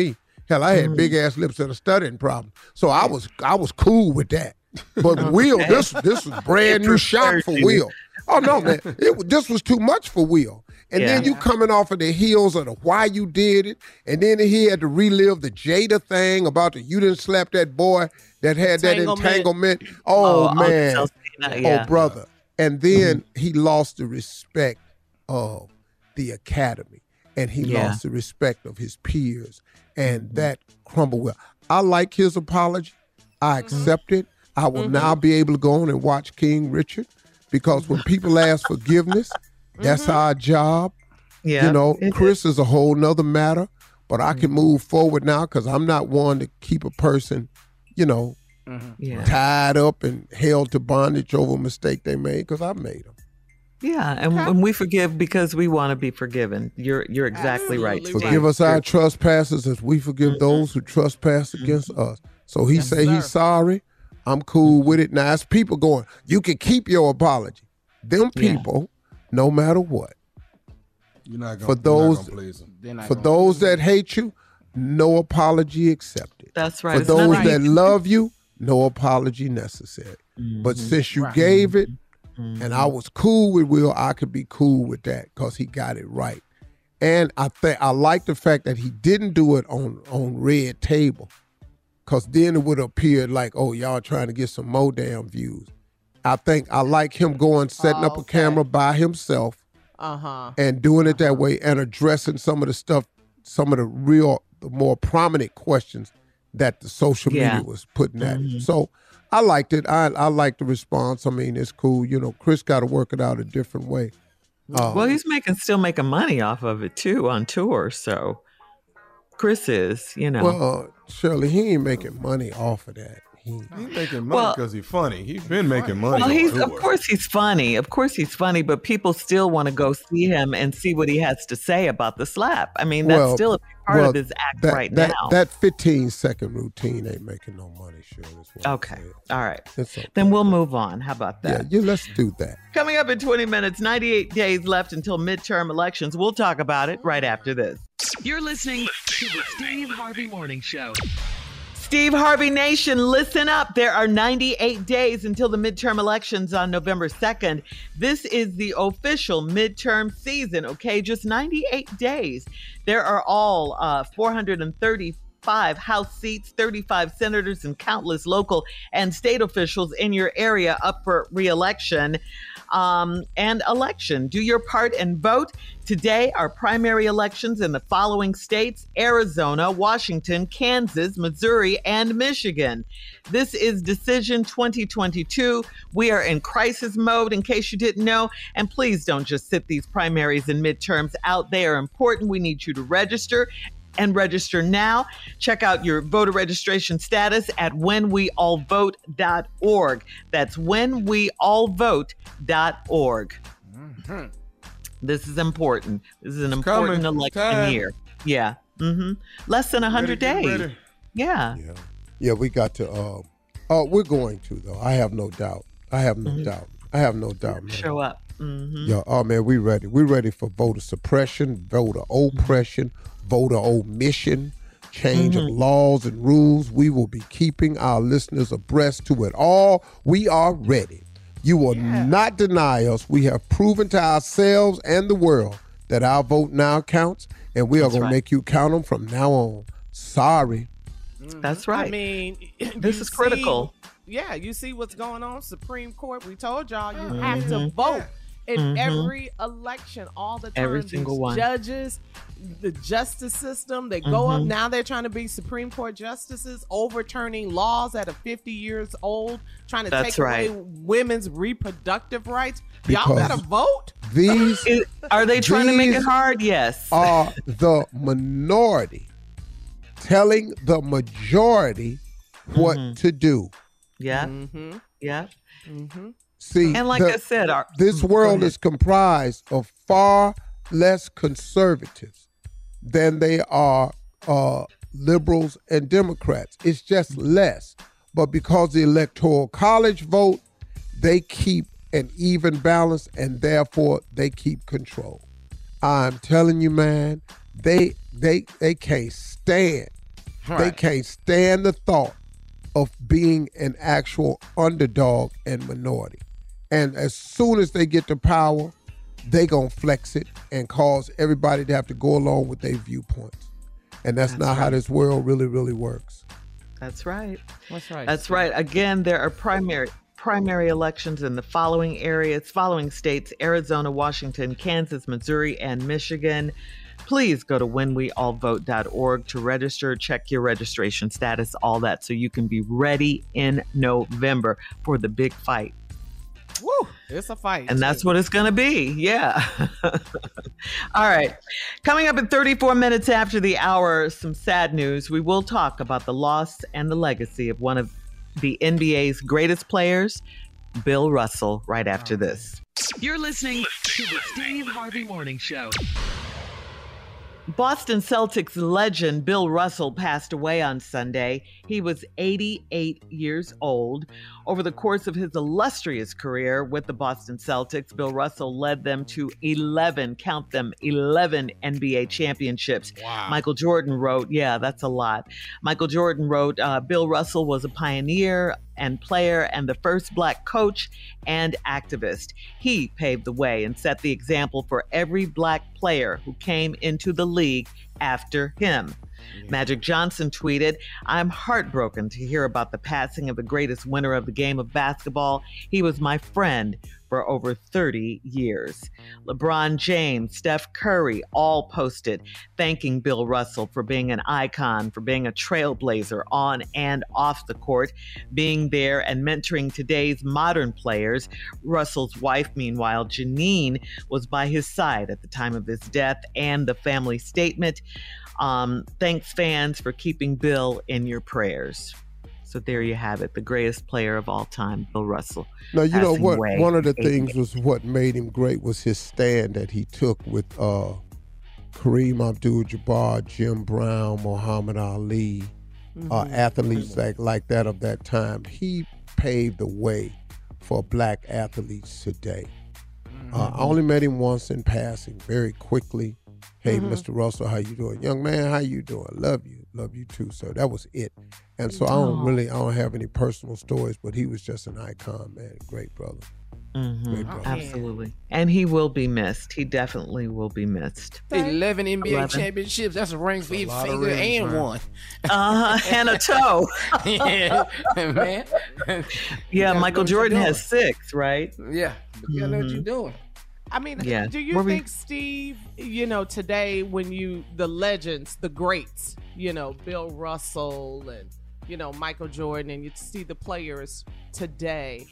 Hell, I had big ass lips and a stuttering problem. So I was cool with that. But Will, this was brand new shock for Will. Oh no, man, this was too much for Will. And then you coming off of the heels of the why you did it, and then he had to relive the Jada thing about the you didn't slap that boy that had that entanglement. Oh man, oh brother. And then he lost the respect of the academy, and he lost the respect of his peers, and that crumbled. Well, I like his apology. I accept it. I will now be able to go on and watch King Richard, because when people ask forgiveness, that's our job. Yeah, you know, Chris is a whole nother matter, but I can move forward now because I'm not one to keep a person, you know, tied up and held to bondage over a mistake they made, because I made them. Yeah, and we forgive because we want to be forgiven. You're exactly right. Forgive us our trespasses as we forgive those who trespass against us. So he he's sorry. I'm cool with it. Now, it's people going, you can keep your apology. Them people, no matter what. You're not gonna, for those please them. For those that hate you, no apology accepted. That's right. For those that love you, no apology necessary. But since you gave it, and I was cool with Will, I could be cool with that because he got it right. And I like the fact that he didn't do it on red table, because then it would have appeared like, oh, y'all trying to get some more damn views. I think I like him setting up a camera by himself and doing it that way and addressing some of the stuff, some of the more prominent questions that the social media was putting at him. So I liked it. I liked the response. I mean, it's cool. You know, Chris got to work it out a different way. Well, he's still making money off of it too on tour. So Chris is, you know. Well, Shirley, he ain't making money off of that. He's making money because he's funny. He's been making money. Well, of course he's funny. Of course he's funny, but people still want to go see him and see what he has to say about the slap. I mean, that's still a big part of his act now. That 15-second routine ain't making no money, Shirley. Okay. All right. Okay. Then we'll move on. How about that? Yeah, let's do that. Coming up in 20 minutes, 98 days left until midterm elections. We'll talk about it right after this. You're listening to the Steve Harvey Morning Show. Steve Harvey Nation, listen up. There are 98 days until the midterm elections on November 2nd. This is the official midterm season, okay? Just 98 days. There are all 435 House seats, 35 senators, and countless local and state officials in your area up for re-election and election. Do your part and vote. Today, our primary elections in the following states: Arizona, Washington, Kansas, Missouri, and Michigan. This is Decision 2022. We are in crisis mode, in case you didn't know. And please don't just sit these primaries and midterms out. They are important. We need you to register. And register now. Check out your voter registration status at whenweallvote.org. That's whenweallvote.org. This is important. This is an important election year. Yeah. Less than 100 days. Yeah. We got to. We're going to, though. I have no doubt. I have no doubt, man. Show up. Yeah. Oh man, we ready. We're ready for voter suppression, voter oppression, voter omission, change of laws and rules. We will be keeping our listeners abreast to it all. We are ready. You will not deny us. We have proven to ourselves and the world that our vote now counts, and we are going to make you count them from now on. Sorry. That's right. I mean, this is critical. You see what's going on. Supreme Court, we told y'all you have to vote in every election all the time. Every single one. Judges, the justice system, they go up. Now they're trying to be Supreme Court justices, overturning laws that are 50 years old, trying to take away women's reproductive rights. Y'all gotta vote. Are they trying to make it hard? Yes. Are the minority telling the majority what to do. Yeah. Yeah. See, and like I said, this world is comprised of far less conservatives than they are liberals and Democrats. It's just less. But because the Electoral College vote, they keep an even balance, and therefore they keep control. I'm telling you, man, they can't stand They can't stand the thought of being an actual underdog and minority. And as soon as they get to power, they gonna flex it and cause everybody to have to go along with their viewpoints. And that's not how this world really, really works. That's right. That's right. That's right. Again, there are primary elections in the following states: Arizona, Washington, Kansas, Missouri, and Michigan. Please go to whenweallvote.org to register, check your registration status, all that, so you can be ready in November for the big fight. Woo! It's a fight. And that's what it's going to be. Yeah. All right. Coming up at 34 minutes after the hour, some sad news. We will talk about the loss and the legacy of one of the NBA's greatest players, Bill Russell, right after this. You're listening to the Steve Harvey Morning Show. Boston Celtics legend Bill Russell passed away on Sunday. He was 88 years old. Over the course of his illustrious career with the Boston Celtics, Bill Russell led them to 11 NBA championships. Wow. Michael Jordan wrote, yeah, that's a lot. Michael Jordan wrote, Bill Russell was a pioneer and player and the first Black coach and activist. He paved the way and set the example for every Black player who came into the league after him. Magic Johnson tweeted, "I'm heartbroken to hear about the passing of the greatest winner of the game of basketball. He was my friend for over 30 years." LeBron James, Steph Curry all posted thanking Bill Russell for being an icon, for being a trailblazer on and off the court, being there and mentoring today's modern players. Russell's wife, meanwhile, Janine, was by his side at the time of his death, and the family statement, thanks fans for keeping Bill in your prayers. So there you have it, the greatest player of all time, Bill Russell. Now, you know what? One of the things was what made him great was his stand that he took with Kareem Abdul-Jabbar, Jim Brown, Muhammad Ali, athletes like that of that time. He paved the way for Black athletes today. I only met him once in passing, very quickly. Hey, Mr. Russell, how you doing? Young man, how you doing? Love you too. So that was it. And so I don't have any personal stories, but he was just an icon, man. Great brother. Great brother. Absolutely. And he will be missed. He definitely will be missed. 11 NBA championships. That's a ring for each finger and one. And a toe. Yeah, man. Yeah, Michael Jordan has 6, right? Yeah. You gotta know what you're doing. I mean, do you think, Steve, today when the legends, the greats, Bill Russell and, Michael Jordan, and you see the players today,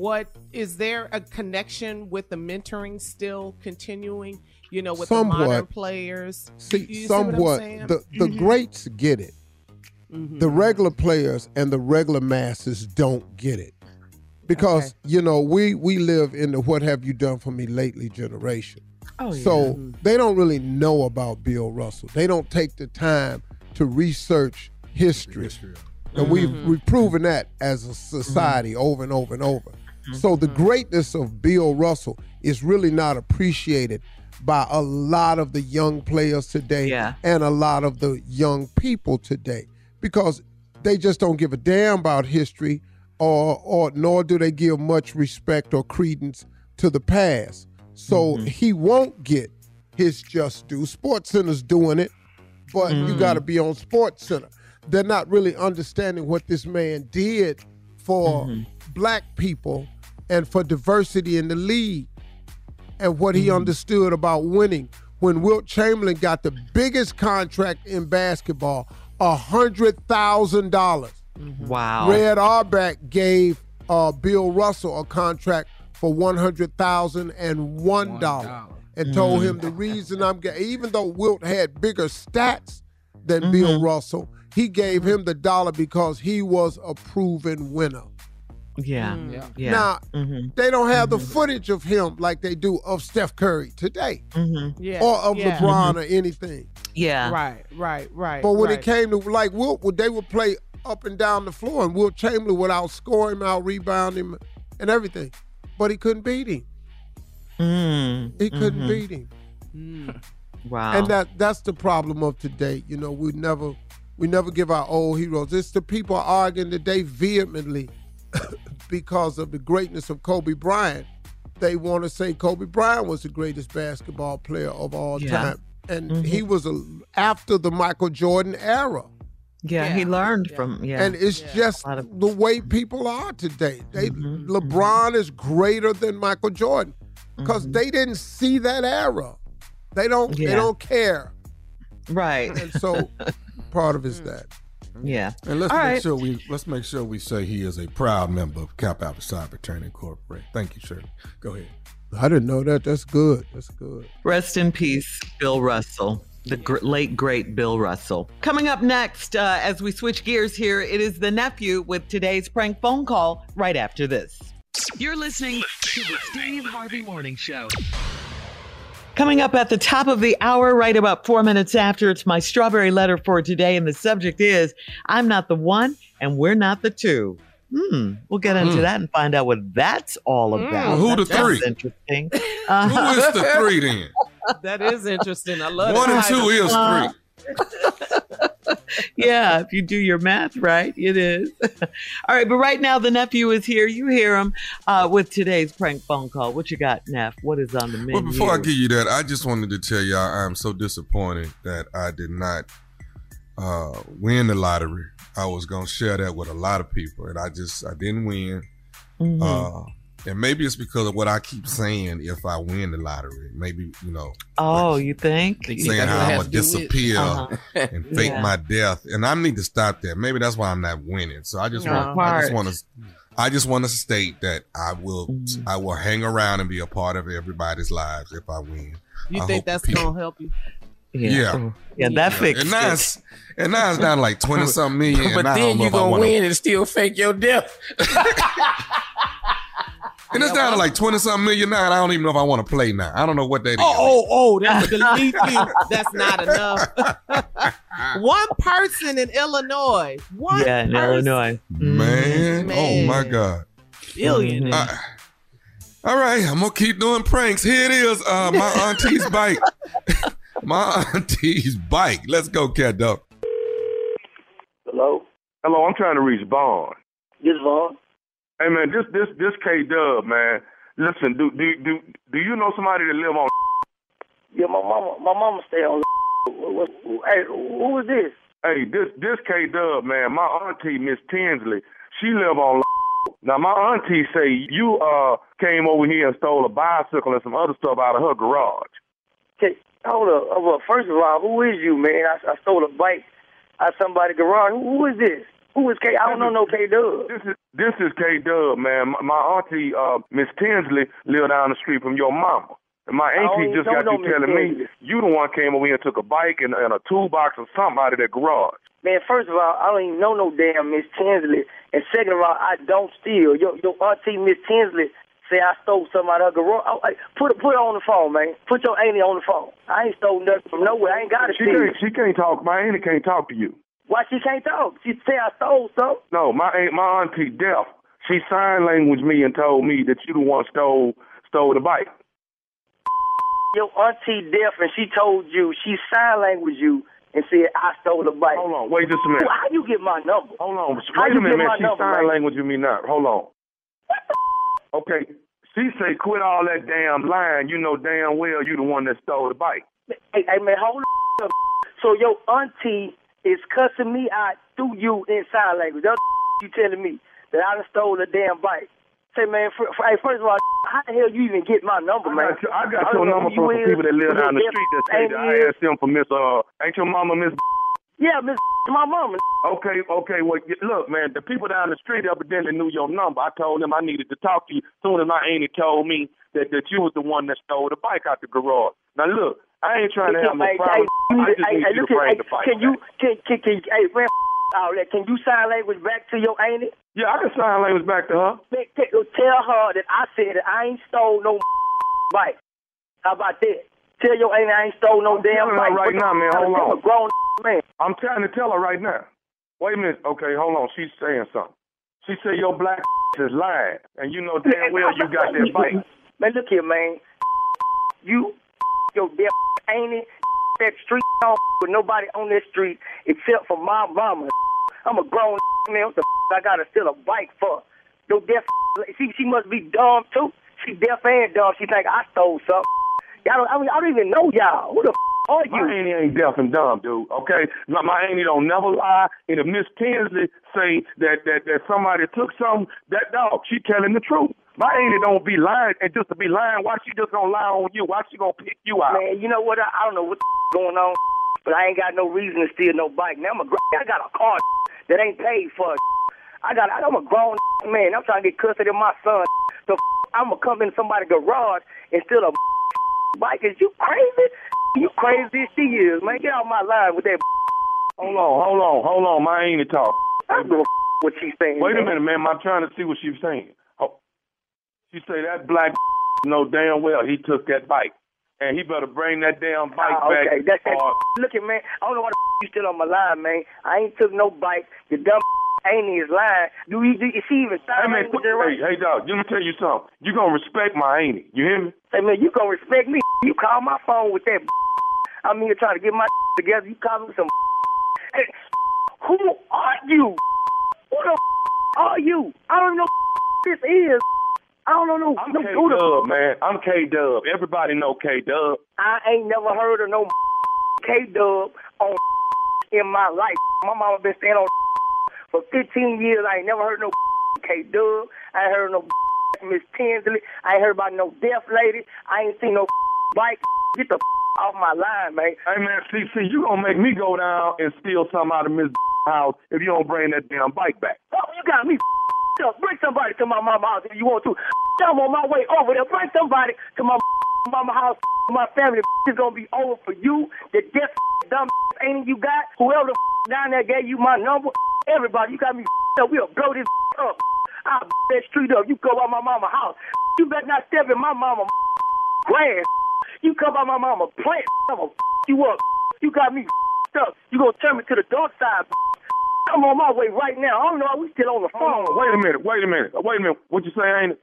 is there a connection with the mentoring still continuing, with the modern players? See, somewhat. The greats get it. The regular players and the regular masses don't get it. Because, we live in the what have you done for me lately generation. Oh, yeah. So they don't really know about Bill Russell. They don't take the time to research history. And we've proven that as a society over and over and over. So the greatness of Bill Russell is really not appreciated by a lot of the young players today and a lot of the young people today. Because they just don't give a damn about history, or nor do they give much respect or credence to the past. So he won't get his just due. SportsCenter's doing it, but you got to be on SportsCenter. They're not really understanding what this man did for Black people and for diversity in the league, and what he understood about winning. When Wilt Chamberlain got the biggest contract in basketball, $100,000. Wow. Red Auerbach gave Bill Russell a contract for $100,001 and told him the reason even though Wilt had bigger stats than Bill Russell, he gave him the dollar because he was a proven winner. Yeah. Now, they don't have the footage of him like they do of Steph Curry today or of LeBron or anything. Yeah. Right. But when it came to like Wilt, they would play up and down the floor, and Wilt Chamberlain would outscore him, out-rebound him, and everything. But he couldn't beat him. He couldn't beat him. Wow. And that's the problem of today. We We never give our old heroes. It's the people arguing today vehemently because of the greatness of Kobe Bryant. They want to say Kobe Bryant was the greatest basketball player of all time. And he was after the Michael Jordan era. Yeah, he learned from, And it's just the way people are today. LeBron is greater than Michael Jordan because they didn't see that era. They don't care. Right. And so part of it's that. Yeah. And let's make sure we say he is a proud member of Kappa Alpha Psi Fraternity Incorporated. Thank you, Shirley. Go ahead. I didn't know that. That's good. That's good. Rest in peace, Bill Russell, the late, great Bill Russell. Coming up next, as we switch gears here, it is the nephew with today's prank phone call right after this. You're listening to the Steve Harvey Morning Show. Coming up at the top of the hour, right about 4 minutes after, it's my strawberry letter for today. And the subject is, I'm not the one and we're not the two. We'll get into that and find out what that's all about. Who the three? That's interesting. Who is the three then? That is interesting. I love it. 1 and 2 is 3. Yeah, if you do your math right, it is. All right, but right now the nephew is here. You hear him with today's prank phone call. What you got, Neff? What is on the menu? Well, before I give you that, I just wanted to tell y'all I'm so disappointed that I did not win the lottery. I was going to share that with a lot of people, and I didn't win. And maybe it's because of what I keep saying if I win the lottery. Maybe, Oh, you think? Saying how I'm going to disappear and fake my death. And I need to stop that. Maybe that's why I'm not winning. So I just want to state that I will hang around and be a part of everybody's lives if I win. You think that's going to help you? Yeah, that fixed and now it's down to like 20-something million. But then you're going to win and still fake your death. And it's down to like 20-something million now, and I don't even know if I want to play now. I don't know what they do. That's believe me, that's not enough. One person in Illinois. In Illinois. Man, oh my God. Billion. All right, I'm going to keep doing pranks. Here it is, my auntie's bike. My auntie's bike. Let's go, cat dog. Hello, I'm trying to reach Vaughn. This Vaughn? Hey man, this K Dub, man. Listen, do you know somebody that live on? Yeah, my mama stay on. Hey, who is this? Hey, this K Dub, man. My auntie Miss Tinsley, she live on. Now my auntie say you came over here and stole a bicycle and some other stuff out of her garage. Okay, hold up. Well, first of all, who is you, man? I stole a bike out of somebody's garage. Who is this? Who is K? I don't know no K Dub. This is K Dub, man. My auntie, Miss Tinsley, live down the street from your mama. And my auntie just got you telling me you the one came over here and took a bike and a toolbox or something out of that garage. Man, first of all, I don't even know no damn Miss Tinsley. And second of all, I don't steal. Your auntie Miss Tinsley say I stole something out of her garage. Put her on the phone, man. Put your auntie on the phone. I ain't stole nothing from nowhere. I ain't got to steal. She can't talk. My auntie can't talk to you. Why she can't talk? She say I stole something. No, my auntie deaf. She sign language me and told me that you the one stole the bike. Your auntie deaf and she told you, she sign language you and said I stole the bike. Hold on, wait just a minute. How you get my number? Hold on, wait a minute, man. She sign language with me now. Hold on. Okay, she say quit all that damn lying. You know damn well you the one that stole the bike. Hey man, hold on. So your auntie is cussing me out through you in sign language. That's you telling me that I done stole a damn bike. Say, man, first of all, how the hell you even get my number, man? I got your number from some people that live down the street that say that I asked them for Miss, ain't your mama Miss? Yeah, Miss, my mama. Okay, well, look, man, the people down the street evidently knew your number. I told them I needed to talk to you. Soon as my auntie told me that you was the one that stole the bike out the garage. Now, look, I ain't trying to have no problem. I just need you to bring the bike. Can you, man, all that. Can you sign language back to your auntie? Yeah, I can sign language back to her. Tell her that I said that I ain't stole no bike. How about that? Tell your auntie I ain't stole no damn bike. Right now, man, hold on. I'm a grown man. I'm trying to tell her right now. Wait a minute. Okay, hold on. She's saying something. She said your black is lying, and you know damn well you got that bike. Man, look here, man. Your damn auntie that street. I don't with nobody on this street except for my mama. I'm a grown man. What the I gotta steal a bike for? No deaf. She must be dumb too. She deaf and dumb. She think I stole something. Y'all, I don't even know y'all. Who the are you? My auntie ain't deaf and dumb, dude. Okay, my auntie don't never lie. And if Miss Tinsley say that somebody took something, that dog, she telling the truth. My auntie don't be lying, and just to be lying, why she just gonna lie on you? Why she gonna pick you out? Man, you know what? I don't know what's going on, but I ain't got no reason to steal no bike. Now I got a car that ain't paid for. I'm a grown man. I'm trying to get custody of my son. So I'm gonna come in somebody's garage and steal a bike. Is you crazy? You crazy as she is, man. Get out my line with that. Hold on. My auntie talk. I don't know what she's saying. Wait a minute, man. I'm trying to see what she's saying. Oh. She say that black know damn well he took that bike. And he better bring that damn bike back. Okay, that's that. Look at, man, I don't know why you still on my line, man. I ain't took no bike. The dumb auntie is lying. Is she even signing with that right? Hey, dog, let me tell you something. You gonna respect my auntie. You hear me? Hey, man, you gonna respect me. You call my phone with that. I'm here trying to get my together. You call me some. Hey, who are you? Who the are you? I don't know who this is. I don't know. I'm K-Dub, man. I'm K-Dub. Everybody know K-Dub. I ain't never heard of no K-Dub on in my life. My mama been staying on for 15 years. I ain't never heard no K-Dub. I ain't heard no Miss Tinsley. I ain't heard about no deaf lady. I ain't seen no bike. Get the off my line, man. Hey, man, see, you gonna make me go down and steal something out of Miss house if you don't bring that damn bike back. Oh, you got me bring somebody to my mama house if you want to. I'm on my way over there. Bring somebody to my mama house. My family is gonna be over for you. The deaf dumb ain't you got. Whoever the down there gave you my number. Everybody, you got me up. We'll blow this up. I'll that street up. You go by my mama house. You better not step in my mama grass. You come by my mama plant. I'm gonna you up. You got me up. You gonna turn me to the dark side. I'm on my way right now. I don't know. We still on the phone. Wait a minute. What you say?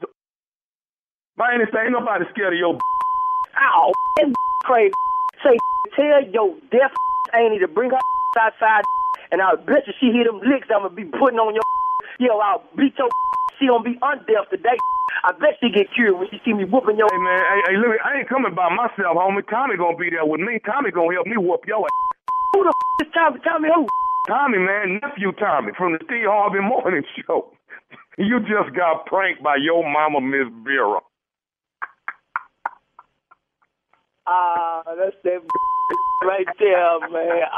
My auntie say ain't nobody scared of your. Ow, that crazy. Say, tell your deaf auntie to bring her outside, and I'll bet you she hear them licks I'm gonna be putting on your. Yo, I'll beat your. She gonna be undeaf today. I bet she get cured when she see me whooping your. Hey man, hey, look, I ain't coming by myself, homie. Tommy gonna be there with me. Tommy gonna help me whoop your ass. Who the is Tommy? Tommy who? Tommy, man, nephew Tommy from the Steve Harvey Morning Show. You just got pranked by your mama, Miss Vera. That's that right there, man.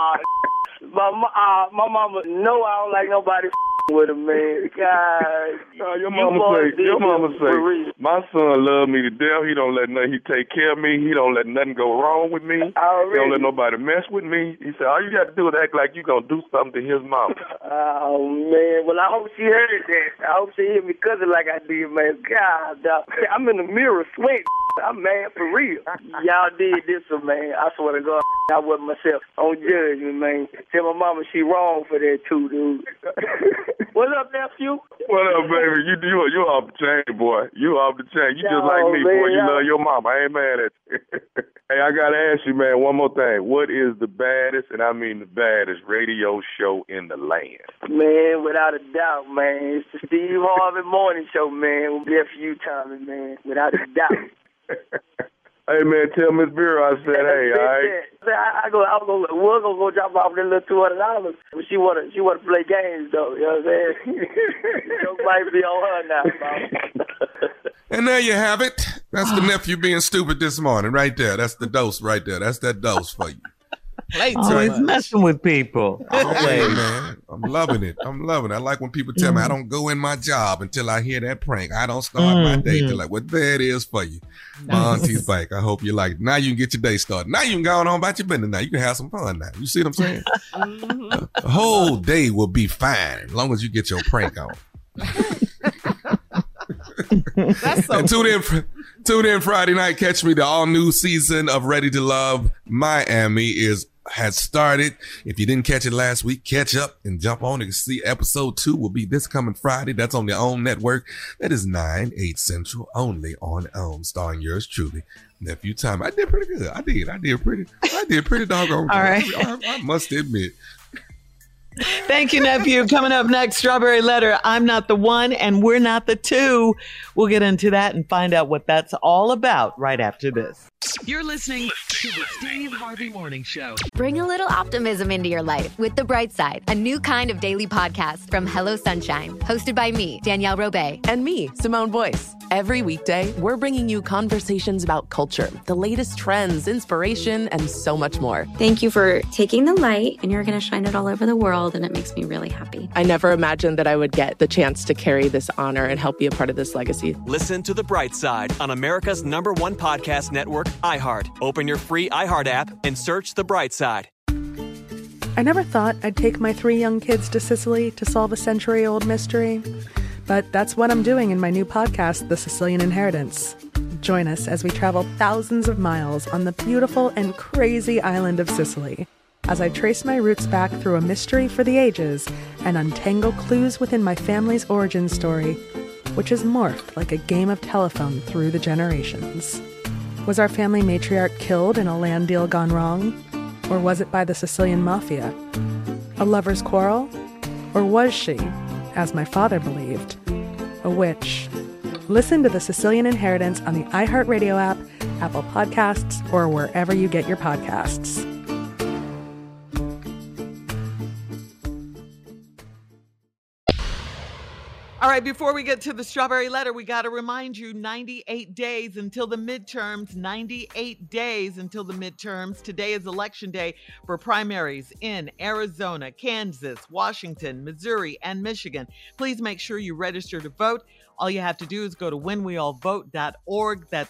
My mama, no, I don't like nobody with him, man. God, your mama say, my son love me to death. He don't let nothing. He take care of me. He don't let nothing go wrong with me. He don't let nobody mess with me. He said, all you got to do is act like you gonna do something to his mama. Oh man, well I hope she heard that. I hope she hear me cussing like I did, man. God, I'm in the mirror sweating. I'm mad for real. Y'all did this one, man. I swear to God, I wasn't myself. Don't judge me, man. Tell my mama she wrong for that too, dude. What up, nephew? What up, baby? You off the chain, boy. You off the chain. You just like me, man, boy. You love your mama. I ain't mad at you. Hey, I gotta ask you, man, one more thing. What is the baddest, and I mean the baddest, radio show in the land? Man, without a doubt, man. It's the Steve Harvey Morning Show, man. With nephew Tommy, man. Without a doubt. Hey man, tell Miss Vera I said hey, all right. We're gonna go drop off that little $200. But she wanna play games though. You know what I'm saying? It might be on her now, bro. And there you have it. That's the nephew being stupid this morning, right there. That's the dose right there. That's that dose for you. Always messing with people. Hey, man, I'm loving it. I like when people tell me I don't go in my job until I hear that prank. I don't start my day. They're like, well, there it is for you. My auntie's bike. I hope you like it. Now you can get your day started. Now you can go on about your business now. You can have some fun now. You see what I'm saying? The whole day will be fine as long as you get your prank on. That's so and tune in Friday night. Catch me. The all new season of Ready to Love Miami is has started. If you didn't catch it last week, catch up and jump on and see episode 2 will be this coming Friday. That's on their own network. That is 9/8 Central, only on OWN, starring yours truly, Nephew Tommy. I did pretty good. I did pretty doggone good. All right. I must admit. Thank you, Nephew. Coming up next, Strawberry Letter. I'm not the one and we're not the two. We'll get into that and find out what that's all about right after this. You're listening to the Steve Harvey Morning Show. Bring a little optimism into your life with The Bright Side, a new kind of daily podcast from Hello Sunshine, hosted by me, Danielle Robay. And me, Simone Boyce. Every weekday, we're bringing you conversations about culture, the latest trends, inspiration, and so much more. Thank you for taking the light, and you're going to shine it all over the world, and it makes me really happy. I never imagined that I would get the chance to carry this honor and help be a part of this legacy. Listen to The Bright Side on America's #1 podcast network, iHeart. Open your free iHeart app and search The Bright Side. I never thought I'd take my 3 young kids to Sicily to solve a century-old mystery. But that's what I'm doing in my new podcast, The Sicilian Inheritance. Join us as we travel thousands of miles on the beautiful and crazy island of Sicily, as I trace my roots back through a mystery for the ages and untangle clues within my family's origin story, which has morphed like a game of telephone through the generations. Was our family matriarch killed in a land deal gone wrong? Or was it by the Sicilian mafia? A lover's quarrel? Or was she, as my father believed, a witch? Listen to The Sicilian Inheritance on the iHeartRadio app, Apple Podcasts, or wherever you get your podcasts. All right, before we get to the Strawberry Letter, we got to remind you 98 days until the midterms, 98 days until the midterms. Today is election day for primaries in Arizona, Kansas, Washington, Missouri, and Michigan. Please make sure you register to vote. All you have to do is go to whenweallvote.org. That's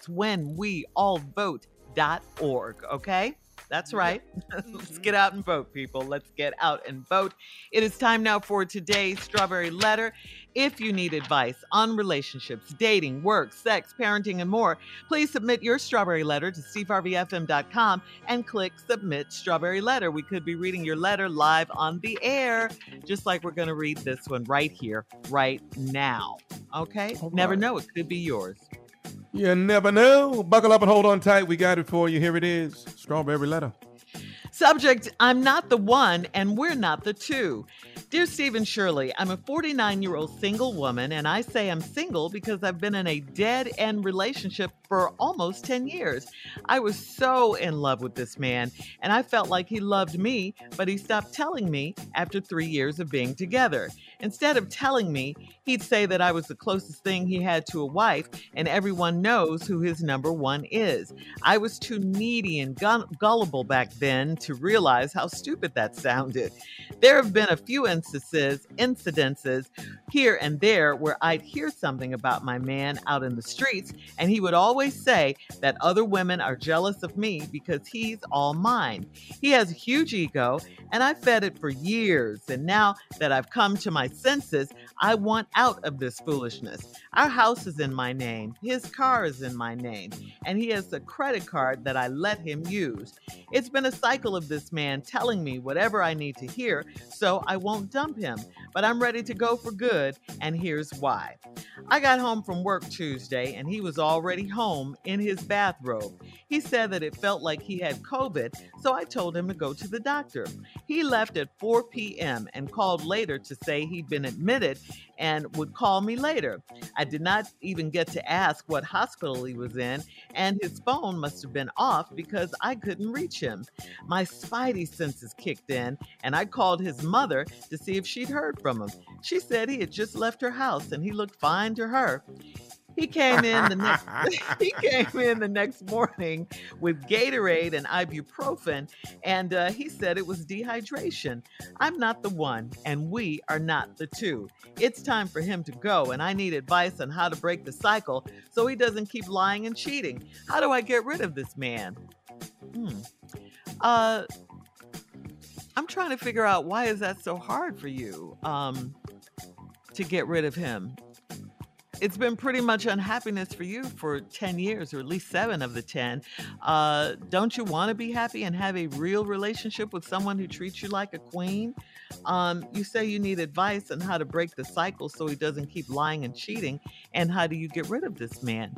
whenweallvote.org, okay? That's right. Let's get out and vote, people. Let's get out and vote. It is time now for today's Strawberry Letter. If you need advice on relationships, dating, work, sex, parenting, and more, please submit your Strawberry Letter to steveharveyfm.com and click Submit Strawberry Letter. We could be reading your letter live on the air, just like we're going to read this one right here, right now. Okay? Right. Never know. It could be yours. You never know. Buckle up and hold on tight. We got it for you. Here it is. Strawberry Letter. Subject, I'm not the one and we're not the two. Dear Steve and Shirley, I'm a 49-year-old single woman, and I say I'm single because I've been in a dead-end relationship for almost 10 years. I was so in love with this man, and I felt like he loved me, but he stopped telling me after 3 years of being together. Instead of telling me, he'd say that I was the closest thing he had to a wife, and everyone knows who his number one is. I was too needy and gullible back then to realize how stupid that sounded. There have been a few incidences here and there where I'd hear something about my man out in the streets, and he would always say that other women are jealous of me because he's all mine. He has a huge ego, and I fed it for years, and now that I've come to my senses, I want out of this foolishness. Our house is in my name, his car is in my name, and he has a credit card that I let him use. It's been a cycle of this man telling me whatever I need to hear, so I won't dump him, but I'm ready to go for good, and here's why. I got home from work Tuesday, and he was already home in his bathrobe. He said that it felt like he had COVID, so I told him to go to the doctor. He left at 4 p.m. and called later to say he'd been admitted and would call me later. I did not even get to ask what hospital he was in, and his phone must have been off because I couldn't reach him. My spidey senses kicked in, and I called his mother to see if she'd heard from him. She said he had just left her house and he looked fine to her. He came in the next morning with Gatorade and ibuprofen, and he said it was dehydration. I'm not the one, and we are not the two. It's time for him to go, and I need advice on how to break the cycle so he doesn't keep lying and cheating. How do I get rid of this man? I'm trying to figure out, why is that so hard for you to get rid of him? it's been pretty much unhappiness for you for 10 years, or at least 7 of the 10. Don't you want to be happy and have a real relationship with someone who treats you like a queen? You say you need advice on how to break the cycle so he doesn't keep lying and cheating. And how do you get rid of this man?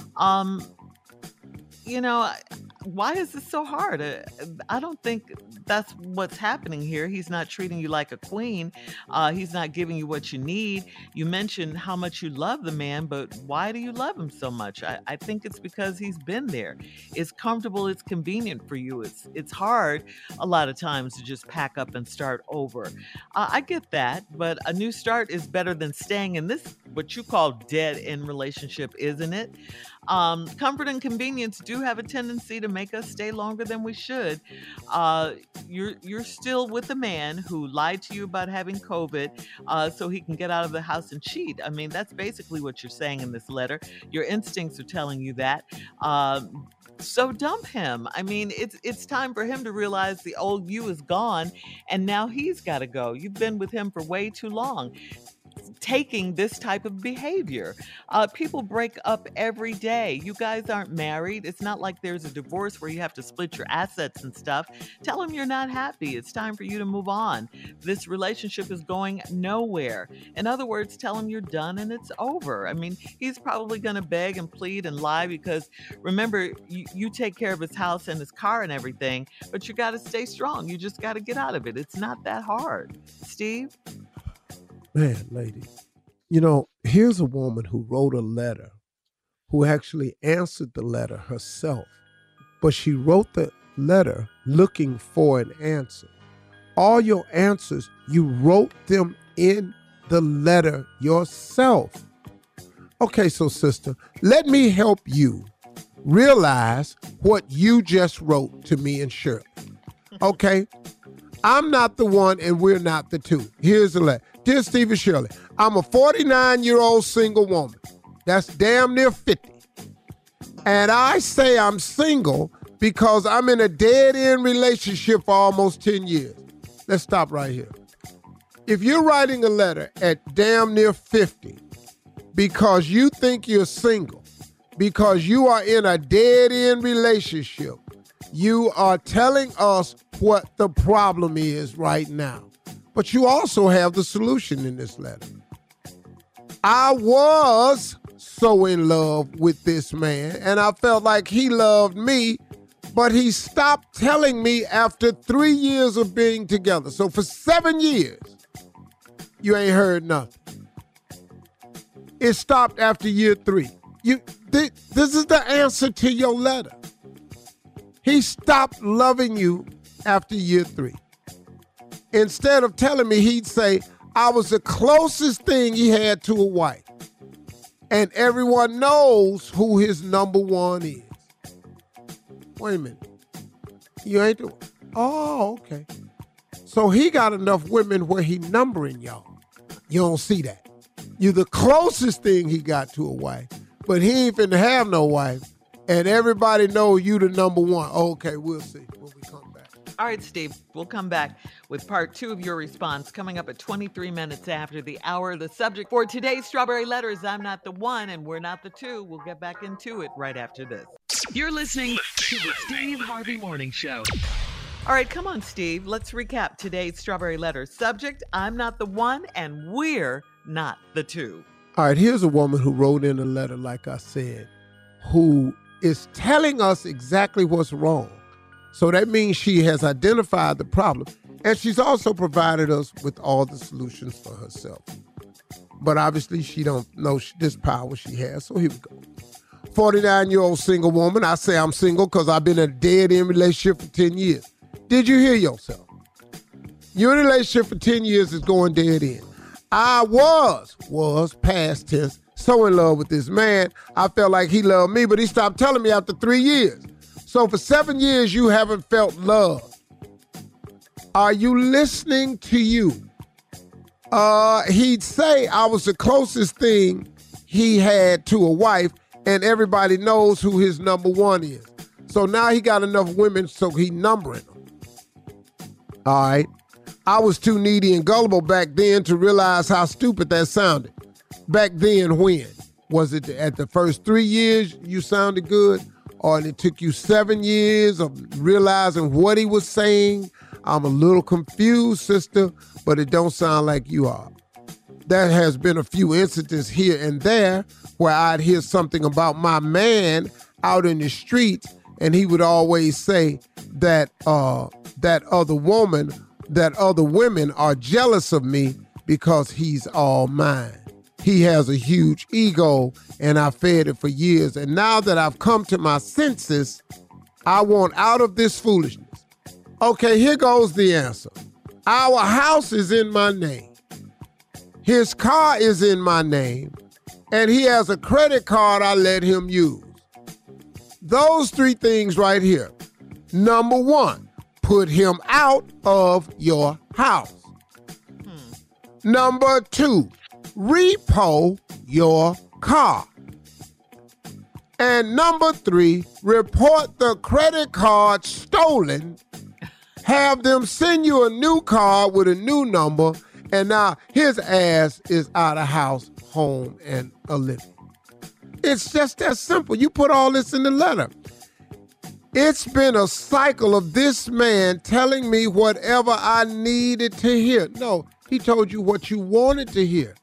Why is this so hard? I don't think that's what's happening here. He's not treating you like a queen. He's not giving you what you need. You mentioned how much you love the man, but why do you love him so much? I think it's because he's been there. It's comfortable. It's convenient for you. It's hard a lot of times to just pack up and start over. I get that, but a new start is better than staying in this, what you call dead-end relationship, isn't it? Comfort and convenience do have a tendency to make us stay longer than we should. You're still with a man who lied to you about having COVID so he can get out of the house and cheat. I mean, that's basically what you're saying in this letter. Your instincts are telling you that. So dump him. I mean, it's time for him to realize the old you is gone and now he's got to go. You've been with him for way too long. Taking this type of behavior. People break up every day. You guys aren't married. It's not like there's a divorce where you have to split your assets and stuff. Tell him you're not happy. It's time for you to move on. This relationship is going nowhere. In other words, tell him you're done and it's over. I mean, he's probably going to beg and plead and lie because remember, you take care of his house and his car and everything, but you got to stay strong. You just got to get out of it. It's not that hard. Steve? Man, lady, here's a woman who wrote a letter, who actually answered the letter herself, but she wrote the letter looking for an answer. All your answers, you wrote them in the letter yourself. Okay, so sister, let me help you realize what you just wrote to me and Shirley. Okay? I'm not the one and we're not the two. Here's the letter. Dear Steve and Shirley, I'm a 49-year-old single woman. That's damn near 50. And I say I'm single because I'm in a dead-end relationship for almost 10 years. Let's stop right here. If you're writing a letter at damn near 50 because you think you're single, because you are in a dead-end relationship, you are telling us what the problem is right now. But you also have the solution in this letter. I was so in love with this man, and I felt like he loved me, but he stopped telling me after 3 years of being together. So for 7 years, you ain't heard nothing. It stopped after year 3. This is the answer to your letter. He stopped loving you after year 3. Instead of telling me, he'd say, I was the closest thing he had to a wife. And everyone knows who his number one is. Wait a minute. You ain't the one. Oh, okay. So he got enough women where he numbering y'all. You don't see that. You're the closest thing he got to a wife, but he ain't finna have no wife. And everybody know you the number one. Okay, we'll see when we come back. All right, Steve, we'll come back with part 2 of your response coming up at 23 minutes after the hour. The subject for today's Strawberry Letter is I'm not the one and we're not the two. We'll get back into it right after this. You're listening to the Steve Harvey Morning Show. All right, come on, Steve. Let's recap today's Strawberry Letter. Subject, I'm not the one and we're not the two. All right, here's a woman who wrote in a letter, like I said, who is telling us exactly what's wrong. So that means she has identified the problem, and she's also provided us with all the solutions for herself. But obviously she don't know this power she has, so here we go. 49-year-old single woman. I say I'm single because I've been in a dead-end relationship for 10 years. Did you hear yourself? You're in a relationship for 10 years is going dead end. I was past tense, so in love with this man. I felt like he loved me, but he stopped telling me after 3 years. So for 7 years, you haven't felt love. Are you listening to you? He'd say I was the closest thing he had to a wife, and everybody knows who his number one is. So now he got enough women, so he numbering them. All right. I was too needy and gullible back then to realize how stupid that sounded. Back then when? Was it at the first 3 years you sounded good? Or it took you 7 years of realizing what he was saying? I'm a little confused, sister, but it don't sound like you are. There has been a few incidents here and there where I'd hear something about my man out in the streets, and he would always say that other women are jealous of me because he's all mine. He has a huge ego, and I fed it for years. And now that I've come to my senses, I want out of this foolishness. Okay, here goes the answer. Our house is in my name. His car is in my name. And he has a credit card I let him use. Those 3 things right here. Number 1, put him out of your house. Number 2, repo your car. And number 3, report the credit card stolen, have them send you a new card with a new number, and now his ass is out of house, home, and a living. It's just that simple. You put all this in the letter. It's been a cycle of this man telling me whatever I needed to hear. No, he told you what you wanted to hear.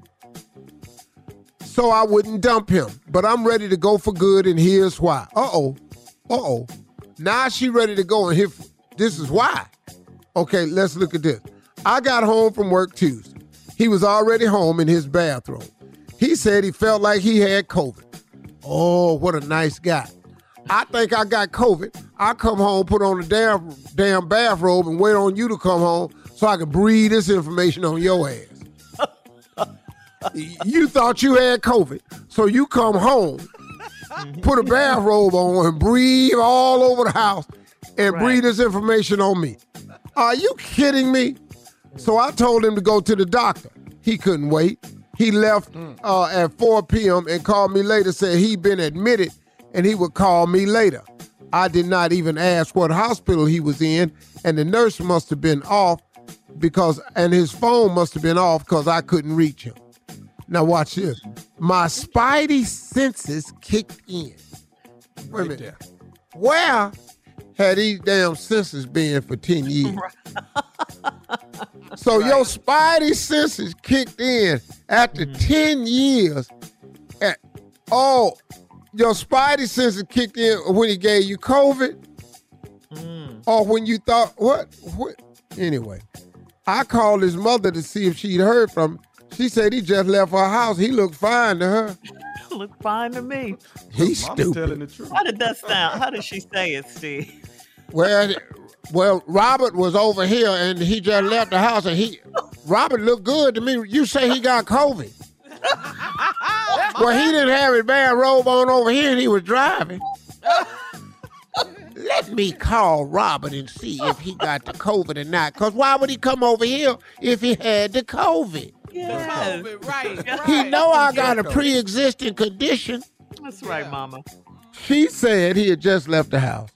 So I wouldn't dump him. But I'm ready to go for good, and here's why. Uh-oh. Now she ready to go, and this is why. Okay, let's look at this. I got home from work Tuesday. He was already home in his bathroom. He said he felt like he had COVID. Oh, what a nice guy. I think I got COVID. I come home, put on a damn bathrobe, and wait on you to come home so I can breathe this information on your ass. You thought you had COVID, so you come home, put a bathrobe on, and breathe all over the house and breathe this information on me. Are you kidding me? So I told him to go to the doctor. He couldn't wait. He left at 4 p.m. and called me later, said he'd been admitted and he would call me later. I did not even ask what hospital he was in, and the nurse must have been off and his phone must have been off because I couldn't reach him. Now watch this. My spidey senses kicked in. Wait a minute. Where had these damn senses been for 10 years? So your spidey senses kicked in after 10 years. Your spidey senses kicked in when he gave you COVID? Or when you thought, what? Anyway, I called his mother to see if she'd heard from him. She said he just left her house. He looked fine to her. Looked fine to me. He's stupid. Telling the truth. How did that sound? How did she say it, Steve? Well, Robert was over here and he just left the house, and Robert looked good to me. You say he got COVID. Well, he didn't have his bathrobe on over here and he was driving. Let me call Robert and see if he got the COVID or not. Because why would he come over here if he had the COVID? Yes. COVID, right. He know I got a pre-existing condition. That's right, Mama. She said he had just left the house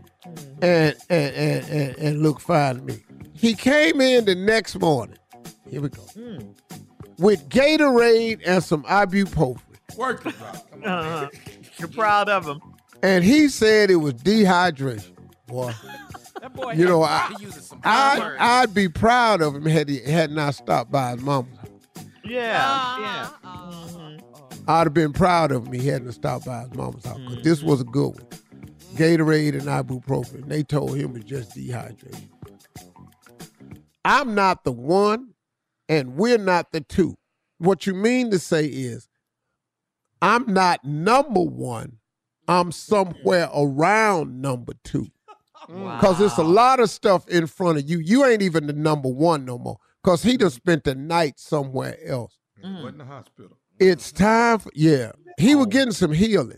and looked fine to me. He came in the next morning. Here we go. With Gatorade and some ibuprofen. Work it, bro. Come on. You're proud of him. And he said it was dehydration. Boy, That boy you know, he uses some bad words. I'd be proud of him had he had not stopped by his mama's house. Yeah. I'd have been proud of him he hadn't stopped by his mama's house. Because this was a good one. Gatorade and ibuprofen. They told him it was just dehydration. I'm not the one, and we're not the two. What you mean to say is, I'm not number one. I'm somewhere around number two. Because there's a lot of stuff in front of you. You ain't even the number one no more. Because he done spent the night somewhere else. Wasn't in the hospital. It's time for, he was getting some healing.